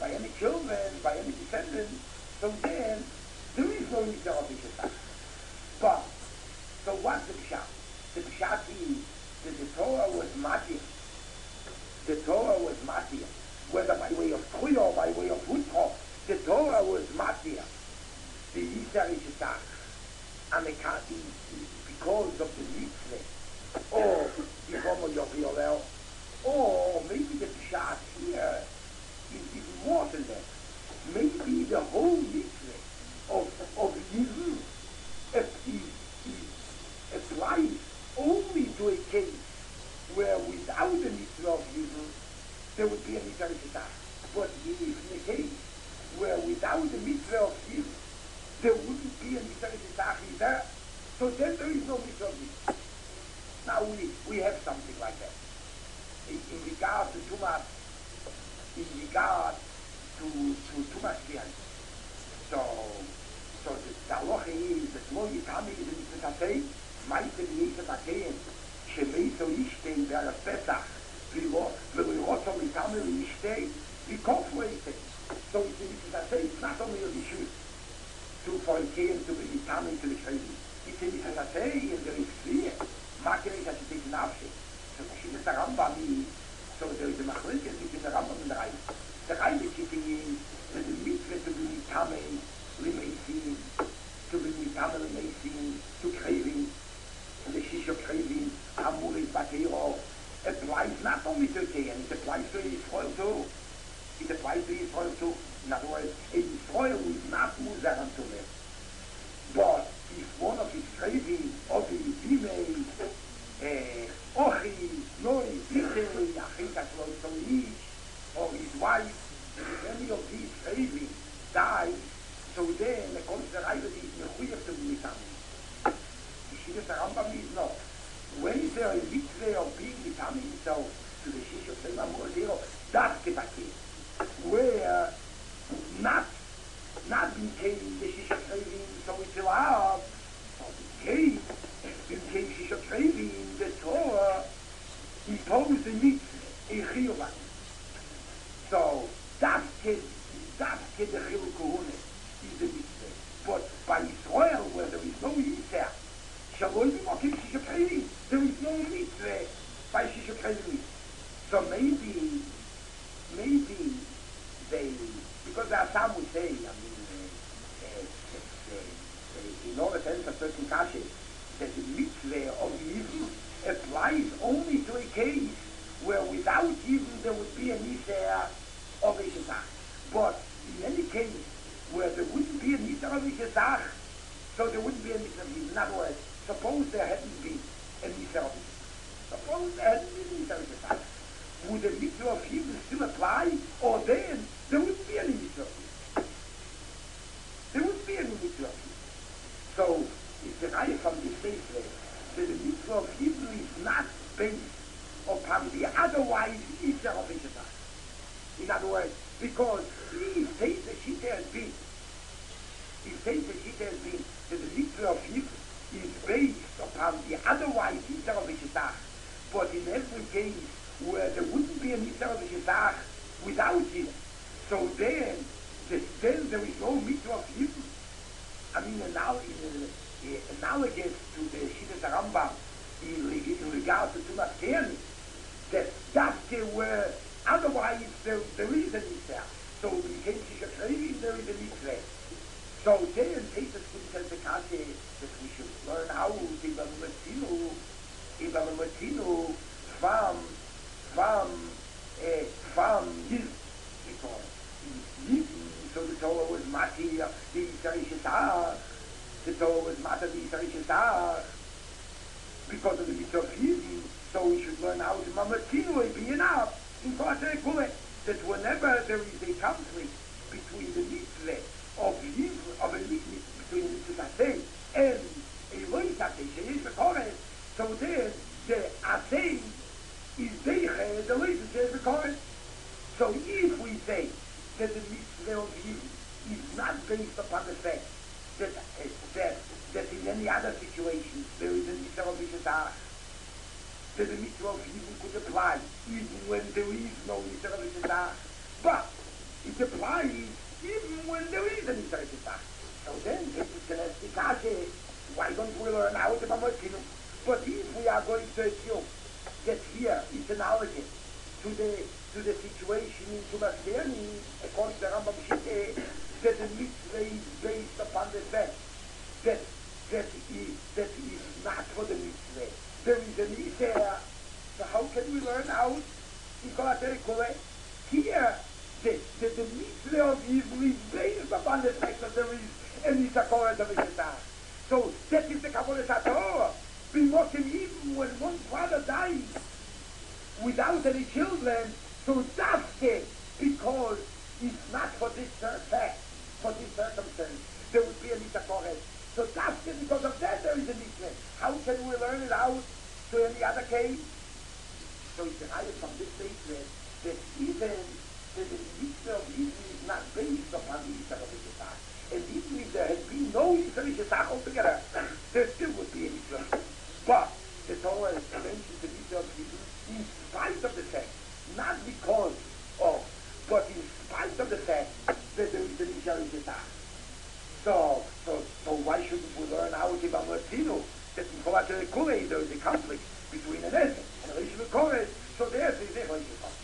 by any children, by any descendants, so then there is no Yisrael of Yisrael. But, so what's the Pshat? The Pshat is that the Torah was matir. The Torah was matir. Whether by way of Kuya or by way of Hutro, the Torah was matir. The Yisrael is and it can't be because of the mitzvah, or the Homo Yopiolel, or maybe the Pshat here is even more than that. Maybe the whole mitzvah of, of Yidden is, is applies only to a case where without the mitzvah of Yidden, there would be a mitzvah of Shitach. But if in a case where without the mitzvah of Yidden, there wouldn't be a mitzvah of Shitach either, so then there is no mitzvah of Yidden. Now we, we have something like that. In, in regard to Tumas, in regard to, to Tumas Kian. So, so the, the halacha is that Lo Yitami is a mitzvah Tatei, Maite V'yisa Tatein, Shemeiso Yishtei Be'al Pesach, V'lo Yitami Yishtei, V'kofu Eisei. So it's a mitzvah Tatei, it's not only a issue to fornicate, to be Yitami, to be crazy. It's a mitzvah Tatei, and there is clear. Makere has to take an option. So the Rambam is, so there is a machloket between the Rambam and the Rai. The Rai sitting is that the mitzvah to be mitame, limeisin, to be mitame, limeisin, to craving, and the shish of craving, amuris batero, applies not only to Kayan, it applies to Israel too. It applies to Israel too. In other words, Israel is not muzar unto them. But if one of his cravings, of his female, uh, Ochi, Noi, Pite, Achita, Shloish, or his wife, if any of these cravings dies, so then the consideration is Mechuyev to be Mitami. The Shidduch Rambam is not. When is there a mitzvah of being Mitami himself to the Shish of Sema Moradero, that's Ketaki, where not not being came the Shish of craving, so it's allowed. Came, became Shish of craving, the Torah imposed the mitzvah, a chiyuv. So that's kid, that's kid the chiyuv kohune is the mitzvah. But by Israel, where there is no mitzvah, shaloi b'mokim Shish of craving, there is no mitzvah by Shish of craving. So maybe, maybe they, because there are some who say, I mean, uh, uh, uh, in order to answer certain kashes, that the mitzvah of Yidden applies only to a case where without Yidden there would be a mitzvah of a Shesach. But in any case where there wouldn't be a mitzvah of a Shesach, so there wouldn't be a mitzvah of Yidden. In other words, suppose there hadn't been a mitzvah of Yidden. Suppose there hadn't been a mitzvah of Shesach. Would the mitzvah of Yidden still apply? Or then there wouldn't be any mitzvah of Yidden. There wouldn't be any mitzvah of Yidden. So, it's the Reihe from this case that the mitzvah of Hebrew is not based upon the otherwise Isser of Ishtar. In other words, because he says the Shita has been, he says the Shita has been that the mitzvah of Hebrew is based upon the otherwise Isser of Ishtar. But in every case where there wouldn't be an Isser of Ishtar without him, so then, the, then there is no mitzvah of Hebrew. I mean, anal- in, uh, analogous to the Shidduch Rambam in, in regard to Tumas Keani, that that's where otherwise there, there is a mitzvah. So in the case of Shachrevi, there is a mitzvah. So then, Jesus says the kashe that we should learn how to evaluatinu, evaluatinu from, from, uh, from his, because his so the Torah was Mati, the Yisrael Shesach. The Torah was Mati, the Yisrael Shesach. Because of the mitzvah of Yidden, so we should learn how to Mamatinu be enough in Kosher Kule, that whenever there is a conflict between the mitzvah of Yidden, of a mitzvah, between the mitzvah Asay and a Lois Asay, Sheyesh B'Koret, so then the Asay is Deiche, the Lois Asay B'Koret. So if we say that the mitzvah of Yidden is not based upon the fact that, uh, that, that in any other situation there is a mitzvah of Yishatach, that the mitzvah of Yidden could apply even when there is no mitzvah of Yishatach. But it it applies even when there is an Isra. So then, if it's an Estikashe, why don't we learn out of Amotzinu? But if we are going to assume that here is analogous to the to the situation in Tumaskerni, according to the Rambam Shite, that the mitzvah is based upon the fact that that is that is not for the mitzvah. There is an Isra. So how can we learn out in Kolaterikole? Here, the, the, the mitzvah of evil is based upon the fact that there is an Isra of Isra. So that is the Kabbalah Torah. Even when one father dies without any children, so that's it, because it's not for this fact, for this circumstance, there would be an Isra. So that's it, because of that there is an Isra. How can we learn it out to any other case? So it's derived from this statement that even that the mitzvah of evil is not based upon the Isra of Isra. And even if there has been no Isra of Isra altogether, there still would be an Isra. But the Torah mentions the mitzvah of evil in spite of the fact, not because of, but in spite of the fact that there is an Isra of Isra. So, so, so why shouldn't we learn out in Amotzinu that in Kolater Kule there is a conflict between an Esek and a Rishon Kores, so the Esek is a Rishon Kores.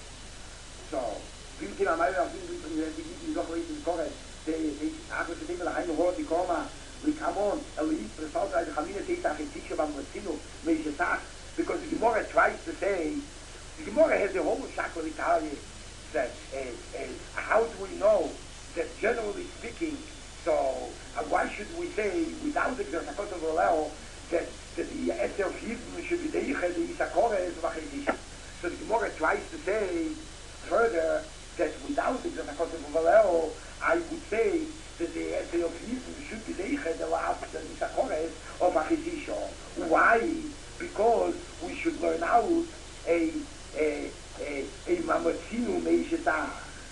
So, Pilkin Amayra, die doch Rishon Kores, die Agos in Himmel, eine Wort, die Koma, we come on, and we eat the salt of the Chamina Teitach and Tisha Amotzinu, Meishetach, because the Gemara tries to say, the Gemara has the whole Shakla Italia, that uh, uh, how do we know that generally speaking, so uh, why should we say, without the Gzakot of Roleo, that, that the Eser of Yidden should be Deiche, the Isakores, Vachetish. So the Gemara tries to say further that without the Gzakot of Roleo, I would say that the Eser of Yidden should be Deiche, the last, the Isakores, of Vachetish. Why? Because we should learn out a, a, a, a Mamotzinu Meishetah.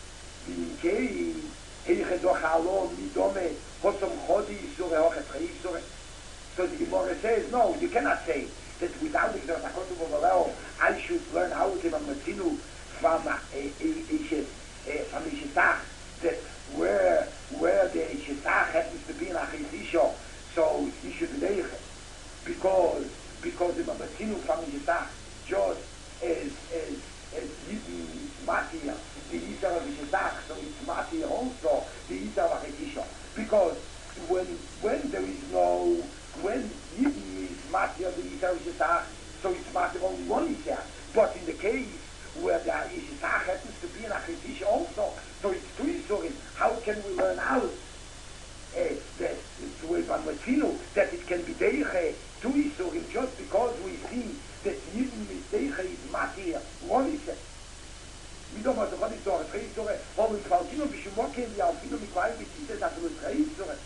In case, Heiche doch Halom, Midome, Hosom Chodi, Isure, Hochet, Isure. So the Gemara says, no, you cannot say that without the Gzakot of Roleo, I should learn how to Mamotzinu from a from Ishetach, that where where the Ishetach happens to be in Achisisho, so he should be there. Because because the Mamotzinu from Ishetach just as as as Yidden Matir, the Isra of Ishetach, so it's Matir also, the Isra of Achisisho. Because when when there is no when Yidden is Matir, the Isra of Ishetach, so it's Matir only one Isra. But in the case where the Ishetach happens to be in Achisisho also, so it's two Isurim, how can we learn out uh, that, that it can be Deiche, two Isurim, just because we see that Yidden is Deiche is Matir, one Isra. We don't want to go into a trade story, or we found you know, we should walk in the Alpino Mikwaim, which is that we trade story.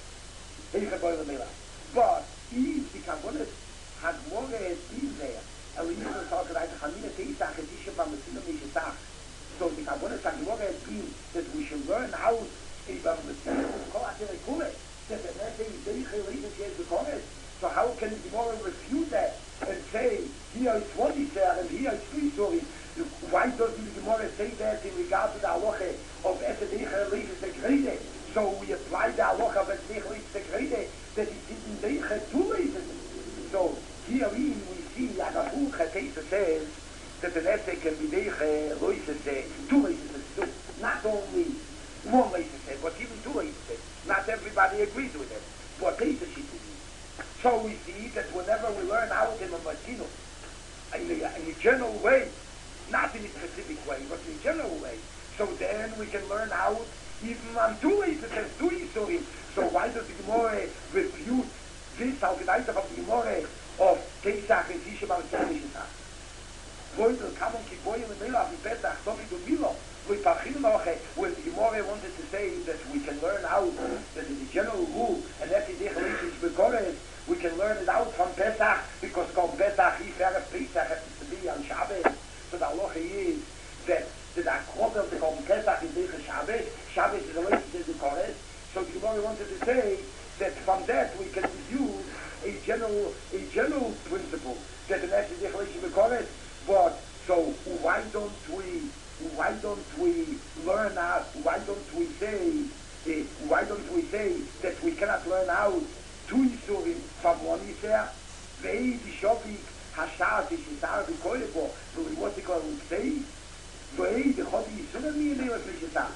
But if the Kabbalah had more been there, and we used to talk about the Chamina Teitach and Tisha B'Matzino Meishetach, so the Kabbalah had more been that we should learn how to B'Matzino Kolaterikule, that the Nese is Deiche relationship to Kores. So how can the Gemara refute that and say, here is one Isra and here is three stories? Why doesn't the Gemara say that in regard to the halacha of Esedeicha Leifes Sekrede? So we apply the halacha of Esedeicha Leifes Sekrede that it didn't Deicha two Leifes. So herein we see Agafu Chetesa says that an Esed can be Deicha Leifes two Leifes, not only one Leifes, but even two Leifes. Not everybody agrees with it, but Leifes it is. So we see that whenever we learn out in a Matzino, in a, in a general way, not in a specific way, but in a general way. So then we can learn out even on two ways, it says two Isurim. So why does the Gemara refute this Al-Gedaitach of the Gemara of Teisach and Tisha B'Matzino Meishetach? Voidel Kamon Kiboyim and Melach and Petach, Tovid and Milo, when the Gemara wanted to say that we can learn out that in the general rule, and that is the we can learn it out from Pesach, because from Pesach, if Erev Pesach happens to be on Shabbos, so the halacha is that the Akrobel to come Pesach is Deicha Shabbos, Shabbos is the way to the Kores. So the Gemara wanted to say that from that we can deduce a general a general principle that the next is Deicha Kores. But so why don't we why don't we learn out, why don't we say, uh, why don't we say that we cannot learn out two Yisurim from one Yisrael? Vei Bishofik Hashad Yishar B'Koyebo, so what they call it say, Vei B'Chodi Yisurim Mi'elewet Mishitach.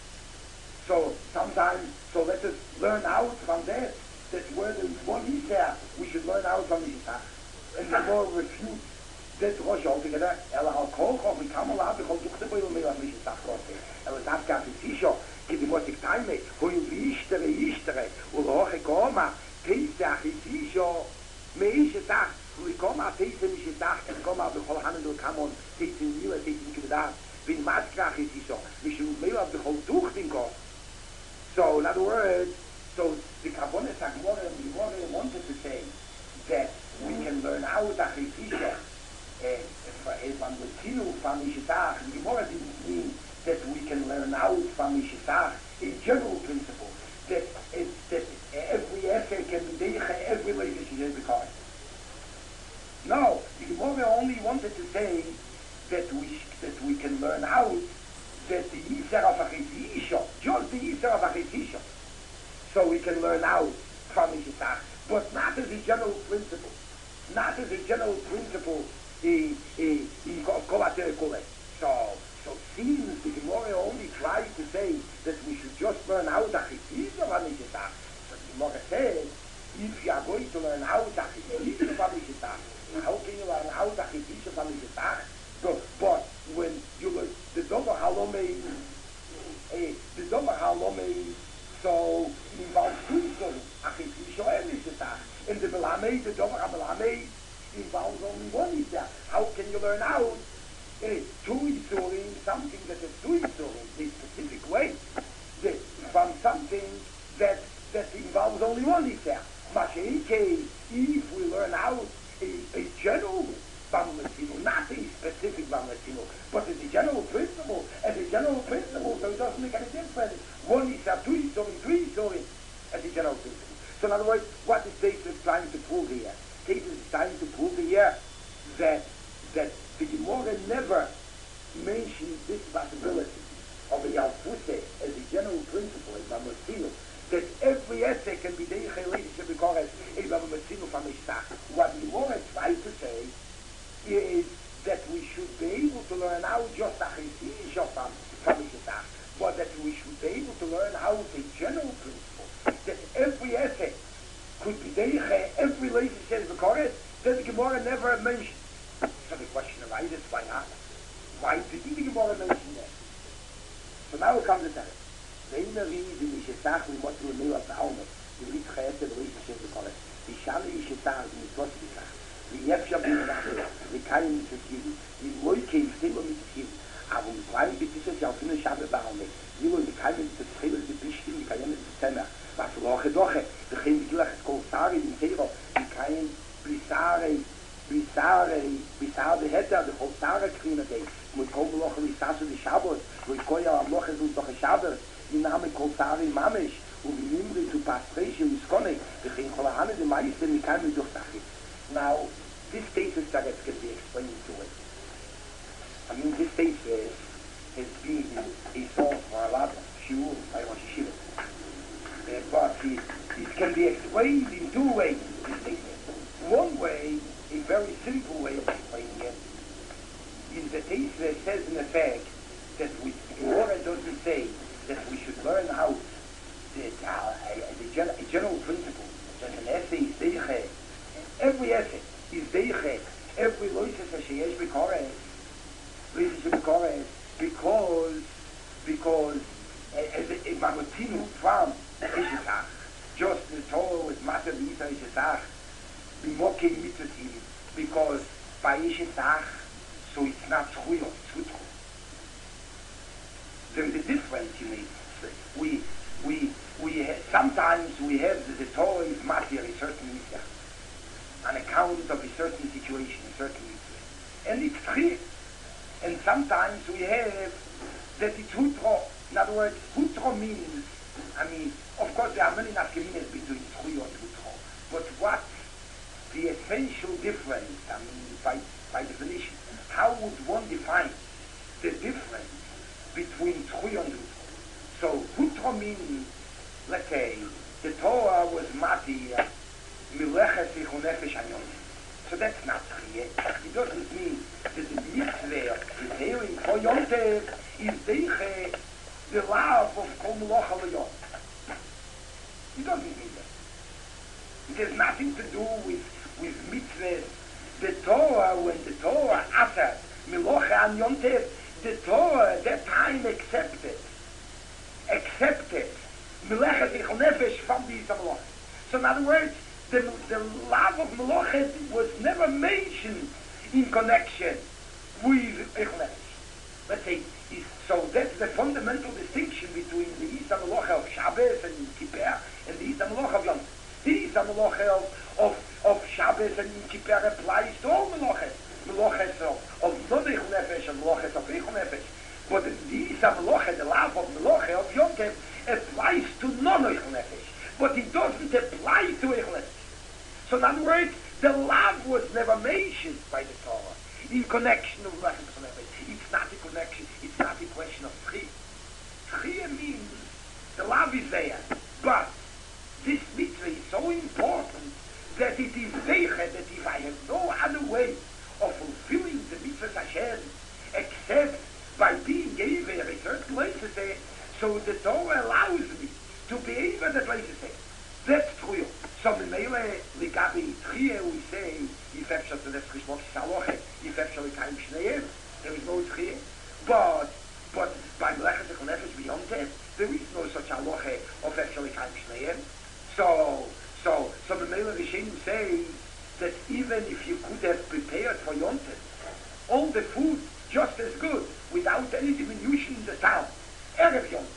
So sometimes, so let us learn out from that, that where there is one Yisrael, we should learn out from Mishitach. And the more refute that Rosh altogether, Ela Al Kol Chok, we come allow the Chol Duchte Boil Meilach Mishitach Kote. Ela Dafka Fisisho, Kidi Mosik Taime, Hoyu Vishtere Yishtere, Uloche Goma, Teisach Fisisho, Meishetach, Ulikoma Teise Mishitach, and Goma Bechol Hanendel Kamon, Teise Mila, Teise Mkivedah, Bin Maskrach Fisisho, Mishu Meilach Bechol Duchtinko. So, in other words, so the Kabbalah Sagmore and the Gemara wanted to say that we can learn out the Chifisha from the Tinu, from Mishitach. The Gemara didn't mean that we can learn out from Mishitach a general principle, that, it, that every essay can be Deicha, every lady she has become. No, the Gemara only wanted to say that we, that we can learn out that the Yisr of a Chifisha, just the Yisr of a Chifisha, so we can learn out from Mishitach, but not as a general principle. Not as a general principle, he, he, he so, so seems the Gemara only tried to say that we should just learn how the Chifisha of Mishitach. So the Gemara says, if you are going to learn how the Chifisha of Mishitach, how can you learn how the Chifisha of Mishitach? So, but when you learn the Dover Halomei, eh, the Dover Halomei, so involves two things, a Chifisha and Mishitach. In the Melamei, the Dover HaMelamei involves only one Yisrael. How can you learn out eh, two Yisurim, something that is two Yisurim, in a specific way, that, from something that that involves only one Yisrael? Masheike, if we learn out a, a general Bamletino, not a specific Bamletino, but as a general principle, as a general principle, so it doesn't make any difference. One Yisrael, two Yisurim, three Yisurim, as a general principle. So in other words, what is Tesis trying to prove here? Tesis is trying to prove here that that the Gemara never mentioned this possibility of a Yalfuse as a general principle, a Bamotino, that every essay can be Deichei Leidishe B'Koretz, a Bamotino from Mishtach. What the Gemara tried to say is that we should be able to learn how just a Chifisha from Mishtach, but that we should be able to learn how the general principle, that every essay could be Deiche, every lady says B'Koretz, that the Gemara never mentioned. So the question arises, why not? Why didn't the Gemara mention that? So now it comes to tell it. Ve'ina read in Yishetach, we want to renew at the Alma, the Ritz Chayette, the lady says B'Koretz, the Shali Yishetach, the Mitzvot Yishetach, the Yefsham Yishetach, the Kayin Yishetach, the Moike Yishetach Yishetach, aber mit kleinen Bittiches ja auf eine Schabe Baume. Die wollen die Kayin Yishetach, die Bishtim, die Kayin Yishetach, was loche doche, the Kayin Yishetach, Kolsari, the Zero, the Kayin Blisare, Blisare, Blisare Hetter, the Kolsare Krina Day, mit Kolloche, Lisasu, the Shabbos, with Koya, Loche, und doch Shabbos, die Name Kolsari Mamish, und die Nimri zu Pastresche, und Skone, the Kayin Kolahane, the Meister, die Kayin Durchsache. Now, this thesis that it's going to be explained to it. I mean, this thesis has been a source for a lot of shiur by Rosh Yeshiva. Uh, but it, it can be explained in two ways, this thesis. One way, a very simple way of explaining it, is the thesis says in effect that we, Gemara doesn't say that we should learn how the, uh, the gen- a general principle, that an essay is deiche. Every essay is deiche. Every loises a sheyesh b'koretz, loises b'koretz, because because as a mamotinu from Yishetach, just the Torah with matter v'isa Yishetach, b'mokei mitzatim, because by Yishetach, so it's not zchuyo, it's zutchu. There's a difference, you mean. We we we ha- sometimes we have the, the Torah is matter a certain mitzvah, an account of a certain situation, a certain mitzvah. And it's clear. And sometimes we have that it's hutro. In other words, hutro means, I mean, of course there are many nafkeminas between zchuyo and hutro. But what the essential difference, I mean, by, by definition, how would one define the difference between Tchuy and Hutro. So Hutro means, let's say, the Torah was Mati, Mileches Yichun Nefesh Anyon. So that's not Tchiyeh. It doesn't mean that the mitzvah of preparing for Yom Tov is Deiche, the love of Kol Melocha L'Yom. It doesn't mean that. It has nothing to do with, with mitzvahs. The Torah, when the Torah uttered Melocha and Yom Tov, the Torah at that time accepted, accepted Melechet Yichun Nefesh from the Yisam Melocha. So in other words, the, the love of Melochet was never mentioned in connection with Yichun Nefesh. Let's say, is, so that's the fundamental distinction between the Yisam Melocha of Shabbos and Kippur and the Yisam Melocha of Yom Tov. The Yisam Melocha of, of, of Shabbos and Kippur applies to all Melochet. Melochet of, of non-Yichun Nefesh and Melochet of Yichun Nefesh. But the Yisam Melocha, the love of Melocha of Yom Tov, applies to non-Yichun Nefesh. But it doesn't apply to Yichun Nefesh. So in other words, the love was never mentioned by the Torah in connection with Melech Yichun Nefesh. It's not a connection, it's not a question of Tchiyah. Tchiyah means the love is there, but this mitzvah is so important that it is there that if I have no other way of fulfilling the mitzvah Hashem except by being able a certain places there, so the Torah allows me to be able at the places there. That's true. So in Meile, Ligabi Tchiyah, we say, if Efshar to the Chishmok Shaloche, if Efshar L'Kayim Shneim, there is no Tchiyah. But, but by Melechet Yichun Nefesh B'Yom Tov, there is no such halacha of Efshar L'Kayim Shneim. So, so, so in Meile Rishonim say that even if you could have prepared for Yom Tov, all the food just as good, without any diminution in the town, Erev Yom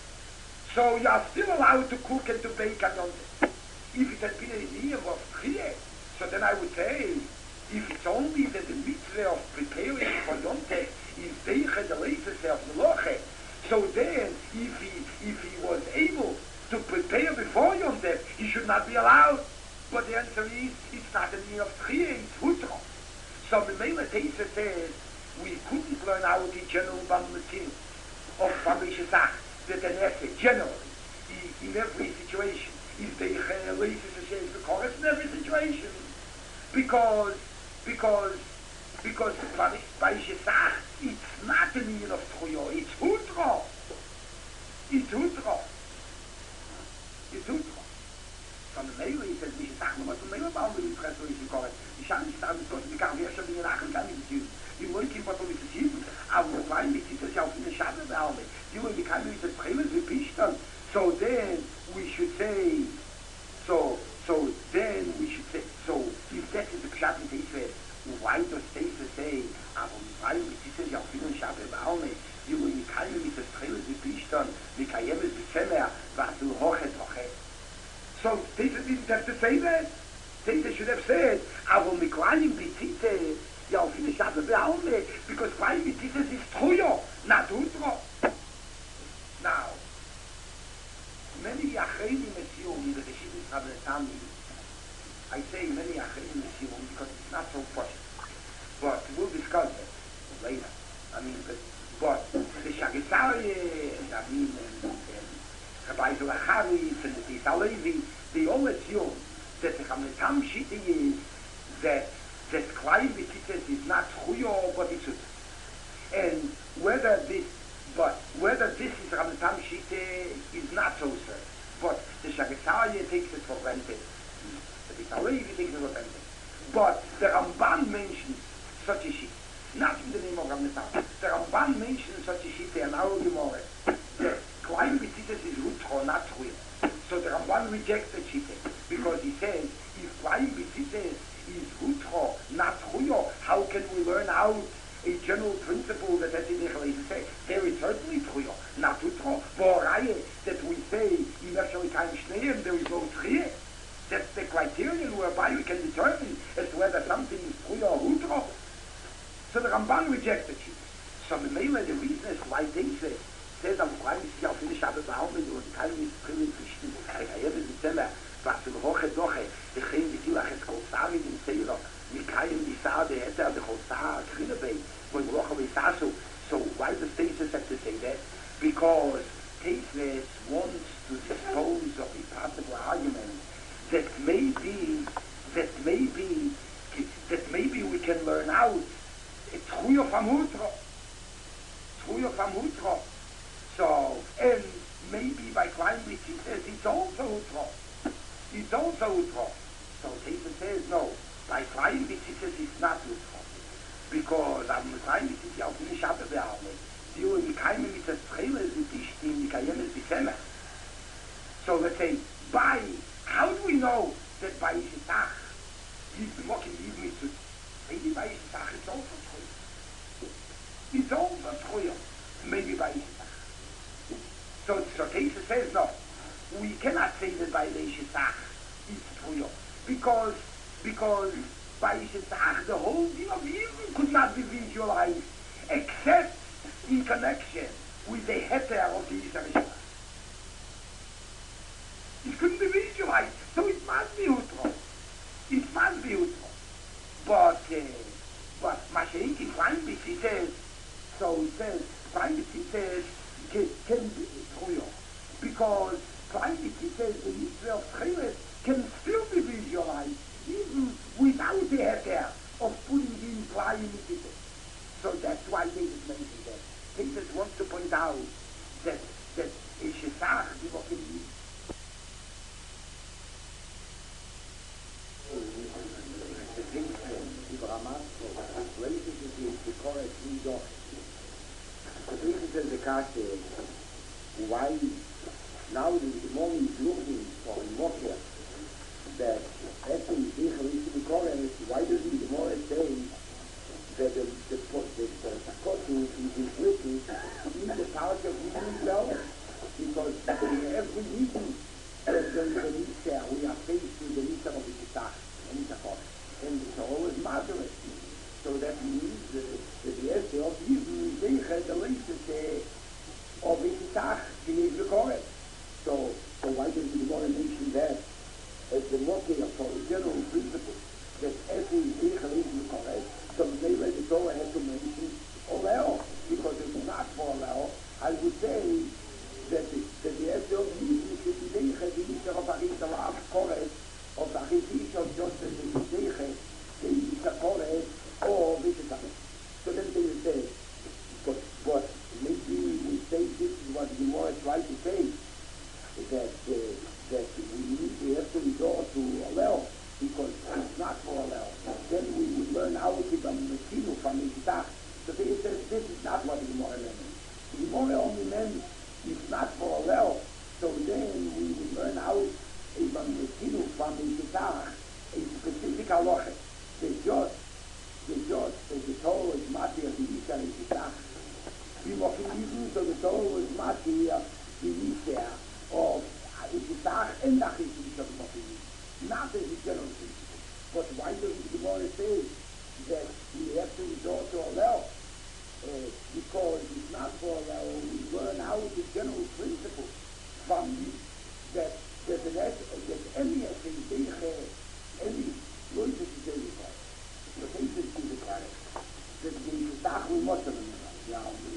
Tov. So you are still allowed to cook and to bake on Yom Tov. If it had been a year of Tchiyah, so then I would say, if it's only that the mitzvah of preparing for Yom Tov is Deiche the latest of Meloche, so then if he, if he was able to prepare before Yom Tov, he should not be allowed. But the answer is, it's not a year of Tchiyah, it's Hutro. So the Meila Teisa says, we couldn't learn out the general Bamlatin of Bamisha Sach, that an essay, generally, in, in every situation, is the Chayalesis Hashem, because in every situation. Because, because, because Bamisha Sach, it's not a meaning of Tchuyo, it's Hutro. It's Hutro. It's Hutro. From the Meila, he says, Misha Sach, no, but the Meila Bamlatin is Chayalesis Hashem, ich habe nicht sagen, dass ich kann, wer schon in den Achen kann ich nicht. Die Leute im Bottom ist es hier, aber wobei, mit sich das ja auf eine Schade behalten. Die Leute kann mit das Tränen wie Pischtern. So then, we should say, so, so then we should say, so, if that is the Pshat in Teisve, why does Teisve say, aber wobei, mit sich das ja auf eine Schade behalten, die Leute kann mit das Tränen wie Pischtern, wie Kayemes Bezemer, was du hoche, hoche. So, Teisve didn't have to say that. Teisve should have said, aber mit kleinen Bezite, ja, auf eine Schade behalten, because why mit dieses ist Truyo, not Hutro. Now, many Achreinim assume in the Reshivim Rabbanatami, I say many Achreinim assume because it's not so possible. But we'll discuss that later. I mean, but, but the Shagesari and I mean, and, and Rabbi Zulacharis and the Tisalevi, they all assume that the Rabbanatami Shiti is that that Klai B'Titzes is not Chuyo, but it's Hutro. And whether this But whether this is Ramtam Shite is not so certain. But the Shagasarya takes it for granted. The Bitalevi takes it for granted. But the Ramban mentions such a Shite. Not in the name of Ramtam. The Ramban mentions such a Shite and our Gemara. The Klein B'Titzes is Hutro, not Chuyo. So the Ramban rejects the Shite because he says, if Klein B'Titzes is Hutro, not Chuyo, how can we learn out a general principle that has in the say there is certainly Tchuyo, not Hutro. Boraye that we say in actually kind of Shneim there is no Tchiyah. That's the criterion whereby we can determine as to whether something is Tchuyo or Hutro. So the Ramban rejected it. So the Meila, the reason is why they say says I'm quite see auf the Shabbat behalten und kann nicht bringen Pflichten. Ich habe es Dezember, was für hohe Doche, die gehen die Tilach es Kosari in Seiro. Mikayim Nisade hätte der Chosar Krinebei, wo ich roche wie Sasu. So So why does Tesis have to say that? Because Tesis wants to dispose of a possible argument that maybe, that maybe, that maybe we can learn out it's Chuyo from Hutro. Chuyo from Hutro. So, and maybe by Kleinwitz he says it's also Hutro. It's also Hutro. So Tesis says no. By Kleinwitz he says it's not Hutro. Because am Kleinwitz ist ja auch nicht abbewerben. Die und keine mit der Strele sind die Stimmen, die Kajenes Bissemach. So let's say, by, how do we know that by Ishitach, the mocking even is to, maybe by Ishitach it's also true. It's also true. Maybe by Ishitach. So, so Tesis says no. We cannot say that by the Ishitach it's true. Because, because by Ishitach the whole thing of evil could not be visualized except in connection with the heter of the Yisrael. It couldn't be visualized, so it must be Utro. It must be Utro. But, uh, but Mashiach in Kleinwitz, he says, so he says, Kleinwitz, he says, can, can be true. Because Kleinwitz, he says, the Yisrael of Tchelet can still be visualized, even without the heter of putting the implying it. So that's why David mentioned that. David wants to point out that, that a Shesach, the Mokim, the Kasha, why now the moment is looking for a mocker that after the Zichel is to be correct, why doesn't the more say that the the the Sakotu is written in the power of himself? Because in every meeting that there is a Nisha, we are faced with the Nisha of the Kitach, and Nisha and it's always moderate. So that means that the essay of even they had the latest of Ishitach, he is recorded. So, so why doesn't the Gemara mention that as the mocking for the general principle that every Ishitach is recorded? So they read the Torah had to mention Oleo, because if it's not for Oleo, I would say that the, that the essay of even should be they had the Ishitach of Achit Alav Koret, of the Achit Ishitach just as the Ishitach, the Ishitach Koret, or Ishitach. So then they would say, but, but maybe we say this is what the Gemara tried to say, that uh, that we need we have to resort to Alel, because it's not for Alel. Then we would learn how to become the Kinu from Ishitach. So they said this is not what the Gemara meant. The Gemara only meant it's not for Alel. So then we would learn how to become the Kinu from Ishitach, a specific halacha. They just, they just, the Torah is Mati of the Isha Ishitach. We walk in even so the Torah was Mati of the Isha of Ishitach and the Isha of the not as a general principle. But why doesn't the Gemara say that we have to resort to Alel? Uh, because it's not for Alel, we learn how the general principle from the, that that the that any of the any Leute to say the Torah. The things that do the Torah. That the Ishitach will not have them. Ja,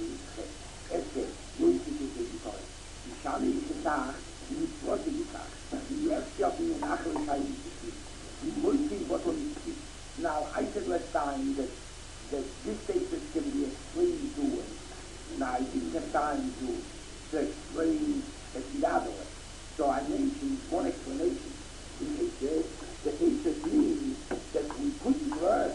este, Leute to say the Torah. Die Shani Ishitach, die Worte Ishitach. Die erste auf den Nachrichten die Leute what on it. Now, I said last time that, that this statement can be explained to us. Now, I didn't have time to, to explain it the other way. So I mentioned one explanation. It says that it means that we couldn't learn,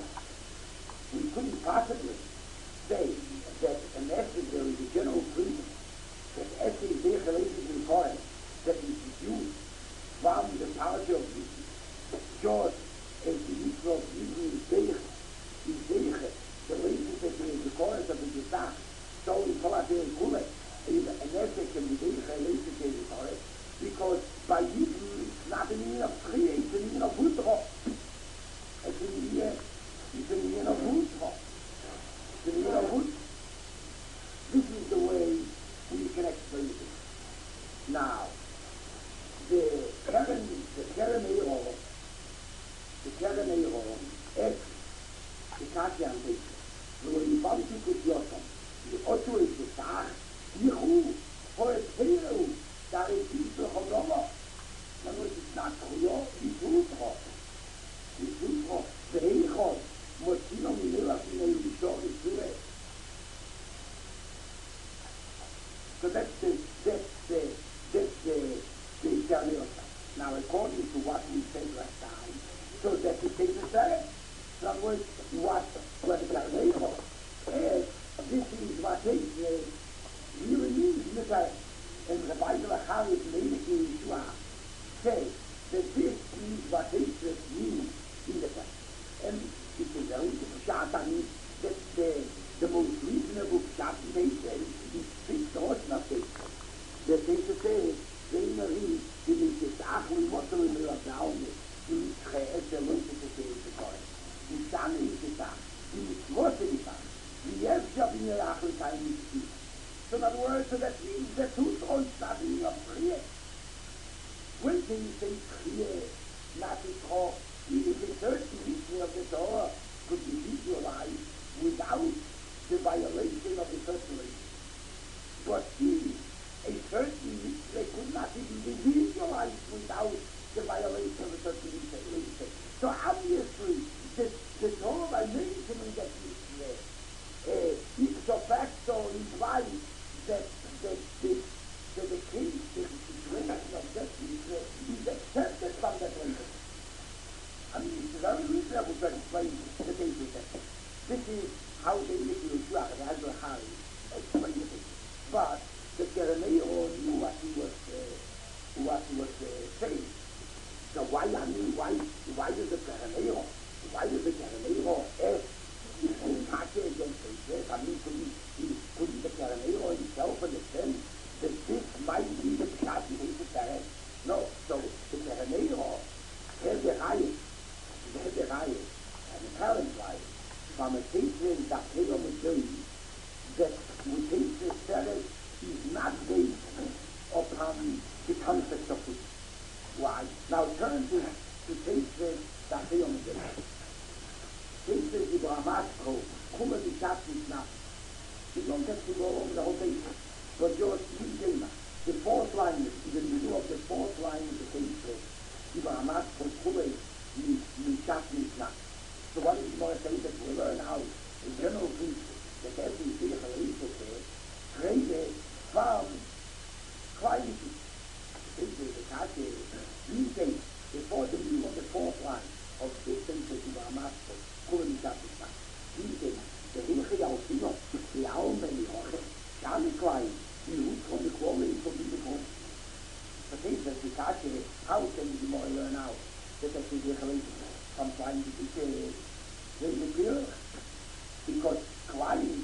we couldn't possibly say that an essay there is a general principle, that essay is there related to the Torah, that is used from the power of the just as the Yisrael of Hebrew is there, is there, the related to the Torah of the Yisrael, so in Torah there is Kule, an essay can be there related to the Torah, because by Hebrew it's not an meaning of Kriya, it's a meaning of Hutro. It's a meaning, it's a meaning of Hutro. It's a meaning of Hutro. This is the way we can explain it. Now, the Keren, the Keren Eiro, the Keren Eiro, asks the Kasha and Pesach, when you found you could Yotam, the So that's the, that's the, that's the, the eternal side. Now, according to what we said last time, so that it takes a second. In other words, what, what the Karneichel is, this is what is uh, really means in the time. And the Bible Achari Melech Yeshua says that this is what Israel means in the time. And it is a little pshat, I mean, that the, the most reasonable pshat in Israel is fixed on nothing. The Teacher says, they Marie, die nicht jetzt achli Motto in der Daume, die nicht geäße Leute zu sehen zu können. Die Schane ist gesagt, die nicht große gesagt, wie jetzt ja in der Achli kein nicht. So in other words, so that means the two thrones starting of prayer. When things say prayer, not at all, even the certain mystery of the Torah could be visualized without the violation of the first relation. But if a certain mystery could not even be visualized without the violation of the certain relation. So obviously, the, the Torah by mentioning that mystery, uh, ipso facto implies that the, the, the, the case, the situation of that mystery is accepted from that relation. I mean, it's very reasonable to explain the things with that. This is how they make you sure that has a high explain it. But the Kereneo knew what he was uh, what he was uh, saying. So why I mean why why does the Kereneo why does the Kereneo ask in Pache against this? I mean could he couldn't the Kereneo himself understand that this might be the shot he needs to have? No, so the Kereneo had the riot. They had the riot, and the parents riot, from a statement that Taylor was doing, that we think the Sarah is not based upon the concept of it. Why? Now turn to to statement that Taylor was doing. Statement is Ramasko, Kuma Bishat is not. You don't have to go over the whole thing, but just one thing. The fourth line, in the middle of the fourth line of the statement, is Ramasko, Kuma Bishat is not. So what is more say that we learn how the general principle that every big Harisa says, created from quality. The Kashi, we say, before the view of the fourth line of this sentence of Ramasko, Kurim Shapisma, we say, the Hilchi Alpino, the Alme, the Hoche, Shani Klein, the root from the quality of the home. But this is the Kashi, how can we more learn out that that's the Harisa? From trying to be very clear, because Klein,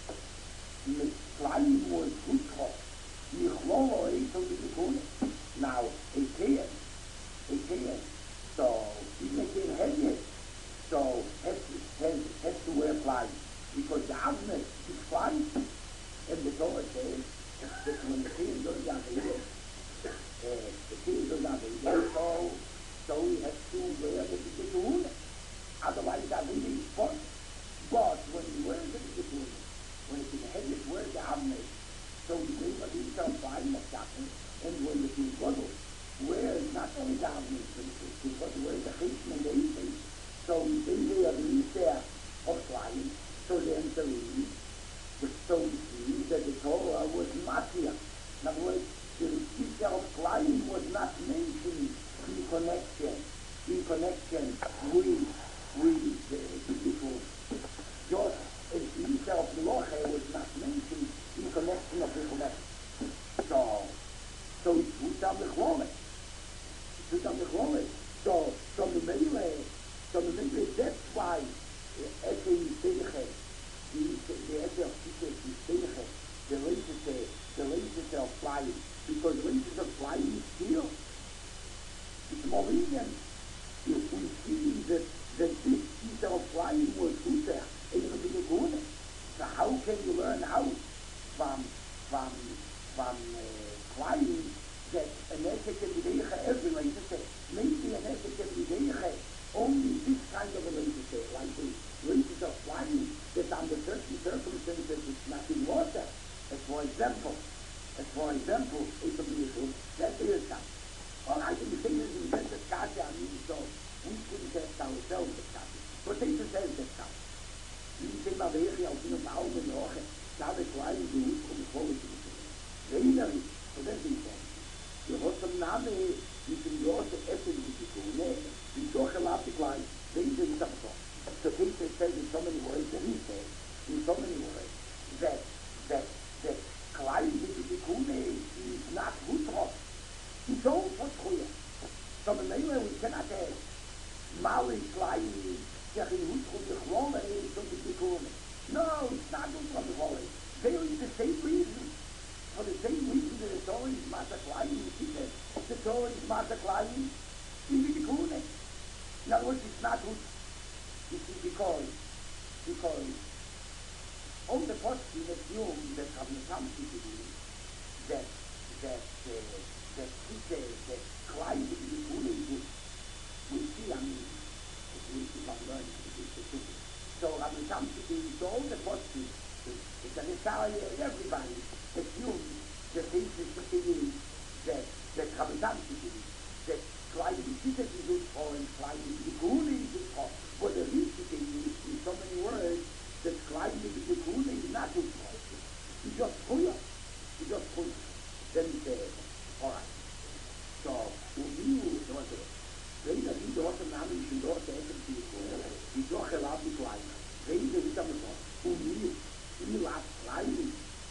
Klein was good for Nichlolo ate of the Kune. Now, a can, a can, so he make it heavy, so has to, has, has to wear Klein, because the Avnet is Klein, and the Torah says that when the can goes down the hill, uh, the can goes down the hill, so So we have to wear the Tikkun. Otherwise, that will be fun. But when you wear the Tikkun, when it's in the head, it's where the Amnet. So you wear what you tell fine of Tikkun, and when it's in Godel, where not only the Amnet, but where the Chishim and the Eating. So they wear the Easter of flying, so then to read, so we see that the Torah was Matia. In other words, the Easter of flying was not mentioned in connection, in connection with, with the people. Just as the Easter of Meloche was not mentioned in connection of the connection. So, so it's put on the Chlome. It's put on the Chlome. So, so the Meile, so the Meile, that's why Ete Yiseiche, the Ete of Yiseiche, the latest, the latest of flying, because the latest of flying is still it's more lenient. You will see that, that this piece of flying was put there in the beginning. So how can you learn out from from from uh, flying that an ethic can be every laser maybe an ethic can be only this kind of a laser like the lasers of flying that under certain circumstances it's not in water. As for example, as for example, it's a beautiful that is something. All I can say is in that Kashi, I mean, so we couldn't test ourselves the Kashi. But they just said that Kashi. We say, but here, I'll see a Baum in the Hoche, Shabbos, Leiden, the Week, and the Quality of the das ist es. Die rote Name mit dem großen Essen mit die Kuhne, die doch erlaubt gleich, wenn sie nicht so. So things they say in so many words, and he says in so many words, that, that, that climbing with the Kuhne is not good for us. It's all for früher. So the name we cannot have Mali climbing, saying who's from the Rolle, so the Kuhne. No, it's not good from the Rolle. They are the same reason. For the same reason that the Torah is Mata climbing, you see that the Torah is Mata climbing in the Kuhne. In other words, it's not good. This is because, because all the posting assume that have something to do that, that, uh, that he says that climbing in the Kuhne is good. We see, I mean, we see from learning to do. So, I mean, something to do, so all the posting, it's an entire, everybody assumes that this is the thing is that, that have something to do, that climbing in the Kuhne is good for and climbing in the Kuhne is good for. But the reason thing is, in so many words, that climbing in the Kuhne is not good for. It's just früher. It's just früher. Then he said, all right. So, when you, so I said, wenn er die dort im Namen schon dort essen zu kommen, die doch erlaubt nicht klein. Wenn er nicht am Tag, und mir, mir lasst klein,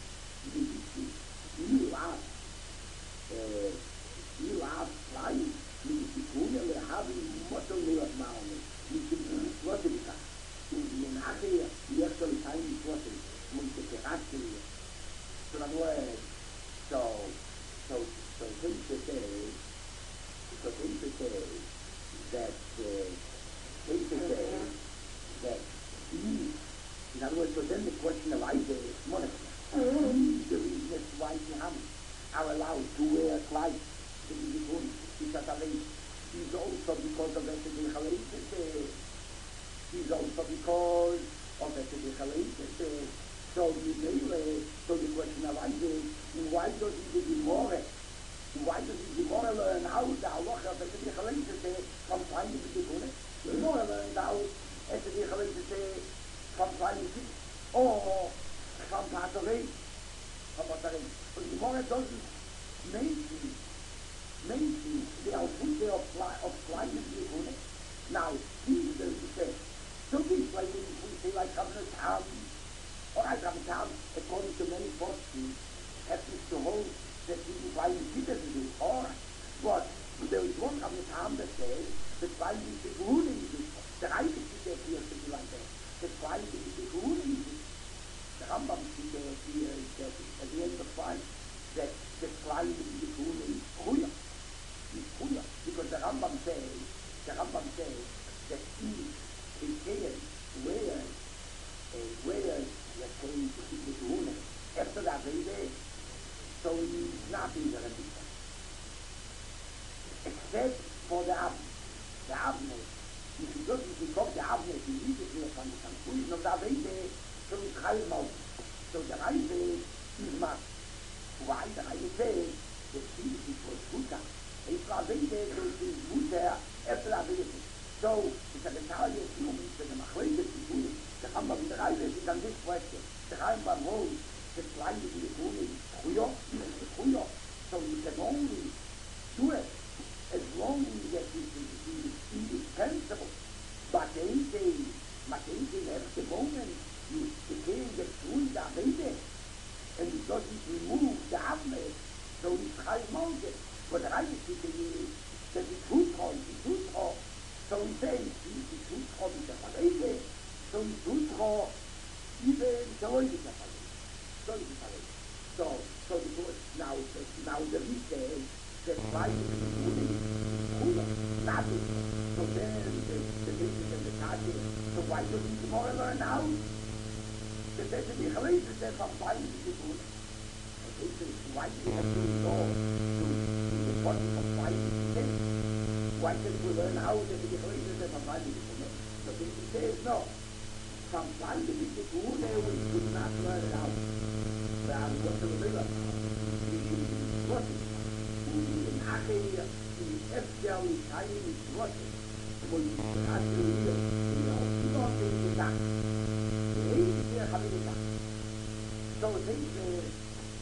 mir lasst, äh, mir lasst klein, mit die Kuhne, wir haben Motto mehr machen, mit dem Flottelika. Und mir nachher, wir sollen keine Flottel, und die Charakter hier. So, dann war so, so, so, things to say, so things to say, that uh, they say that he, in other words, so then the question of Isaiah is monarchy. Mm-hmm. The reason that's why Ham are allowed to wear clothes to be good because of it is also because of that the Halayitis. Is also because of that the Halayitis. So you know, so the question of Isaiah, why does he do more? Why does the Gemara learn how the halacha of the Halayitis from finding the Kuhne? The Gemara learned how the Halayitis from finding it, or from Patarei, from Patarei. But the Gemara doesn't mention, mention the output of of flying the Kuhne. Now, these are the say. So this like when we say like Kabbalah Tam, or like Kabbalah Tam, according to many posting, happens to hold that people flying the doesn't do it, or but there is one Kabbalah Tam that says that flying the Kuhne is it. The Reise is there here to be like that. That flying the Kuhne is it. The Rambam is there here that at the end of five that the flying the Kuhne is Kuya. Is Kuya. Because the Rambam says, the Rambam says that he is here where, uh, where, let's say, the Kuhne, after that Reise, so he's not in the Rebbe. Except for the Avnei. The Avnei. If you look, if you talk the Avnei, you need to hear from the Sankurin of the Avnei, so it's Chayim out. So the Reise is not. Why? The Reise says that he is for Shuka. It's the Avnei, so it is Mutter after the Avnei. So it's an entire human, so the Machlei is doing the Rambam in the Reise is on this question. The Rambam holds that flying in the Kuhne is Chuyo, is Chuyo. So you can only do it as long as it is indispensable. But they say, but they say at the moment, you, you can't get through the Avnei, and it doesn't remove the Avnei, so it's high mountain. But the Reise is that it's truthful, it's truthful. So he says, it's truthful with the Avnei, so it's truthful even the way with the Avnei. So, so, so now, now the Reise says that flying is Kuhne, not it. So then the the Reise and the Tati, so why doesn't the Gemara learn now? That there's a Halayitis that says from flying is Kuhne. Okay, so why do we have to go to the body of flying is Why can't we learn how that the Halayitis that from flying is Kuhne? So the Reise says no. From flying is Kuhne, we could not learn how. ועל גוסר ובילה, ושלושים, ונאחר, ואפשר להתחיל לשלושים, ולשחק להיות, ולעושים במידה, ואין זה חביתה. So they say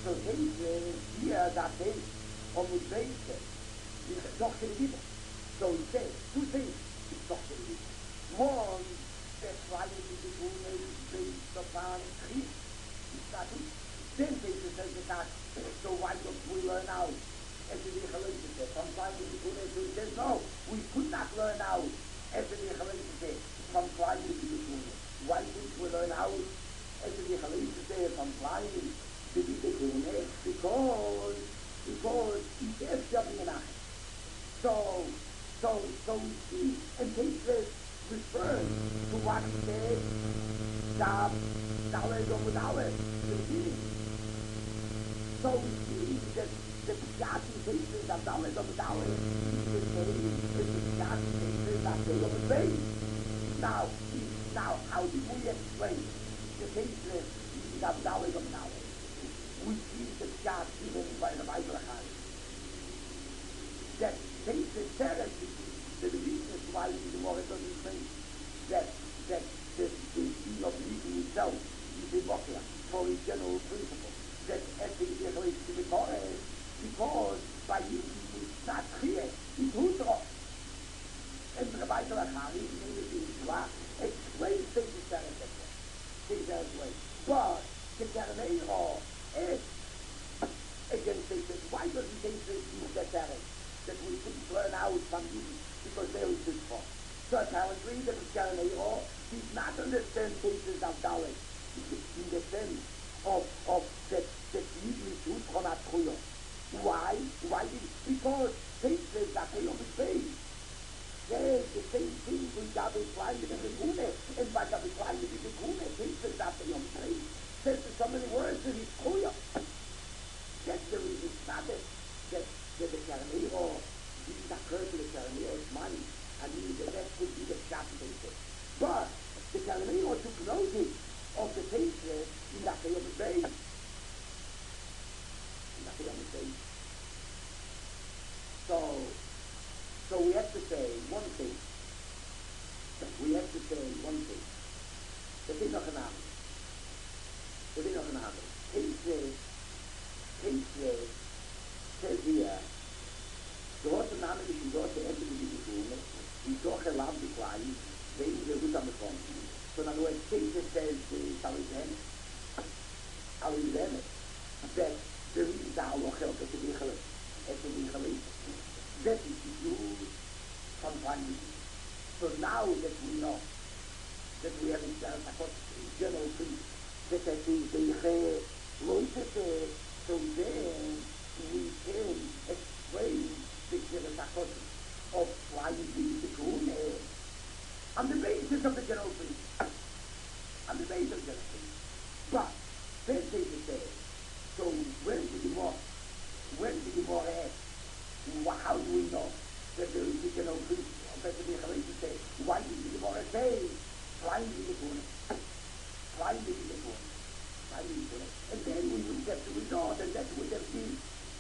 So deze hier, dat heeft om het weten, is toch de liefde. So he says, two things is toch de liefde. One, that why you do the based upon Christ. It's not it. Then Jesus says the God, so why don't we learn out? As the Rechalim from trying to do it, he says, no, we could not learn out. As the Rechalim from trying to do it. Why didn't we learn out? As the Rechalim from trying to be the Kuhne? Because, because he's everything in us. So, so, so we see, and Jesus refers to what he said, that Daled or Daled, the beginning. So we see that the Pshati cases of Daled or Daled is the same as the Pshati cases of the Yom Beis. Now, now, how do we explain the cases of Daled or Daled? We see the Pshati given by the Bible that cases therapy, the reason why the more doesn't think that that the the deal of reading itself is a buckler for a general principle that ethics relates to the Torah because by using it's not clear in Hudra. And the Bible Achari in the Torah explains things that are different. Things that way. But the Karanero is against this. Why doesn't Jesus use that Torah? That we couldn't learn out from you because they were too far. So apparently the Karanero did not understand cases of Dalit in the sense of, of that that usually should come at Kuyo. Why? Why did because cases that they always say there's the same thing we got to apply to the Gune and by the apply to the Gune cases that they always say says so many words that it's Kuyo. That's the reason it's not that that that the Karanero didn't occur to the Karanero's mind. I mean, the best would be the shot cases. But the Karanero took notice of the cases in the Kayom Bay. In the Kayom Bay. So, so we have to say one thing. We have to say one thing. The thing of an army. The thing of an army. Cases, cases, says here, dort der Name ist dort der Ende die Begründung, die doch erlaubt die Kleine, wegen der Gut am Bekommen. Sondern nur ein Kind says the Taliban, Taliban, that there is a lot of help at the Bichel, at the Bichel, that is used from time. So now that we know, that we have in general peace, that that is the Bichel, so then we can explain the Bichel of why we do the Kuhne on the basis of the general peace. On the basis of the general peace. But, then they say, so when did the more, when did the more ask, how do we know that there is a general peace? Professor Bichel to say, why did the more say, flying to the Kuhne, flying to the Kuhne, flying to the Kuhne, and then we would have to resort, and that would have been,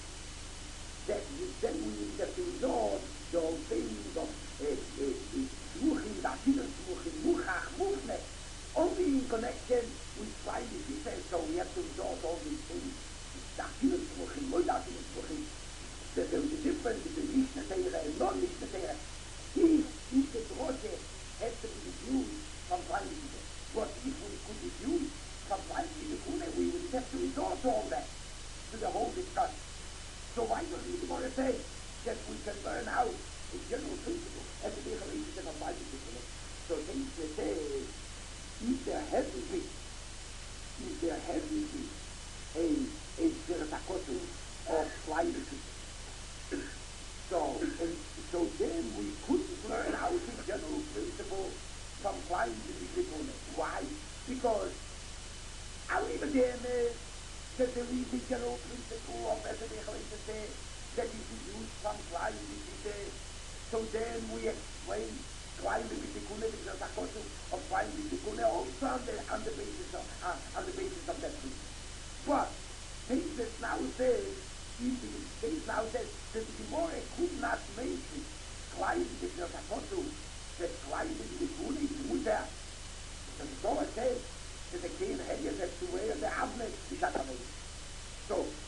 that then we would have to resort the whole things of Smuchim, Dafidah Smuchim, Muchach, Muchne, only in connection with flying the details, so we have to resort all these things. Dafidah Smuchim, no Dafidah Smuchim, that there is a difference between Mishnah Teira and non-Mishnah Teira. If, if the Droshe has to be refused from flying the details, but if we could refuse from flying the details, we would have to resort to all that, to the whole discussion. So why don't we want to say that we can learn out a general principle as a Bichel is a Bible principle? So things they say, if there has to be, if there has to be a a Zeratakotu of flying the people. So and so then we couldn't learn out a general principle from flying the people. Why? Because our even is that there is a general principle of as a Bichel to say that is used from flying the people. So then we explain flying the people of flying the people also on the, on the basis of uh, on the basis of that principle. But Jesus now says, Jesus now says that the Gemara could not mention flying the people that flying the people is mutter. The Torah says that the king had to wear the Avnet. So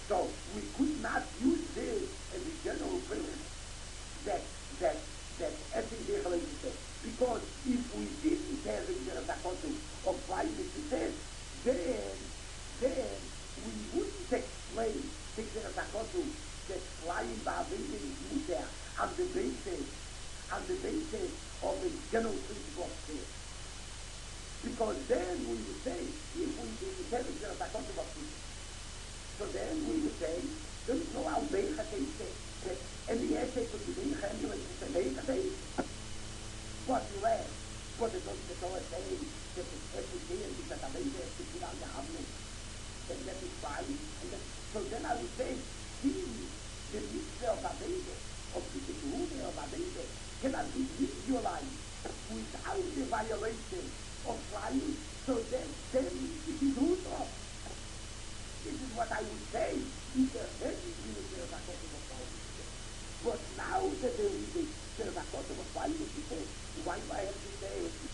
on the basis of a general principle of faith. Because then we would say, if we inherit the Zakot of people, so then we would say, there is no Albecha Teise, and the essay could be Leicha anyway, it's a Leicha Teise. But less, but it doesn't the Torah say that it's every day and it's a Leicha, it's a Leicha, and that is fine. And that, so then I would say, see, the mitzvah of Aveda, of the Gehude of Aveda, cannot be visualized without the violation of flying, so then, then it is Hutra. This is what I would say, is a heavy mitzvah of Aveda. But now that there is a mitzvah of Aveda, why would you say, why do I have to say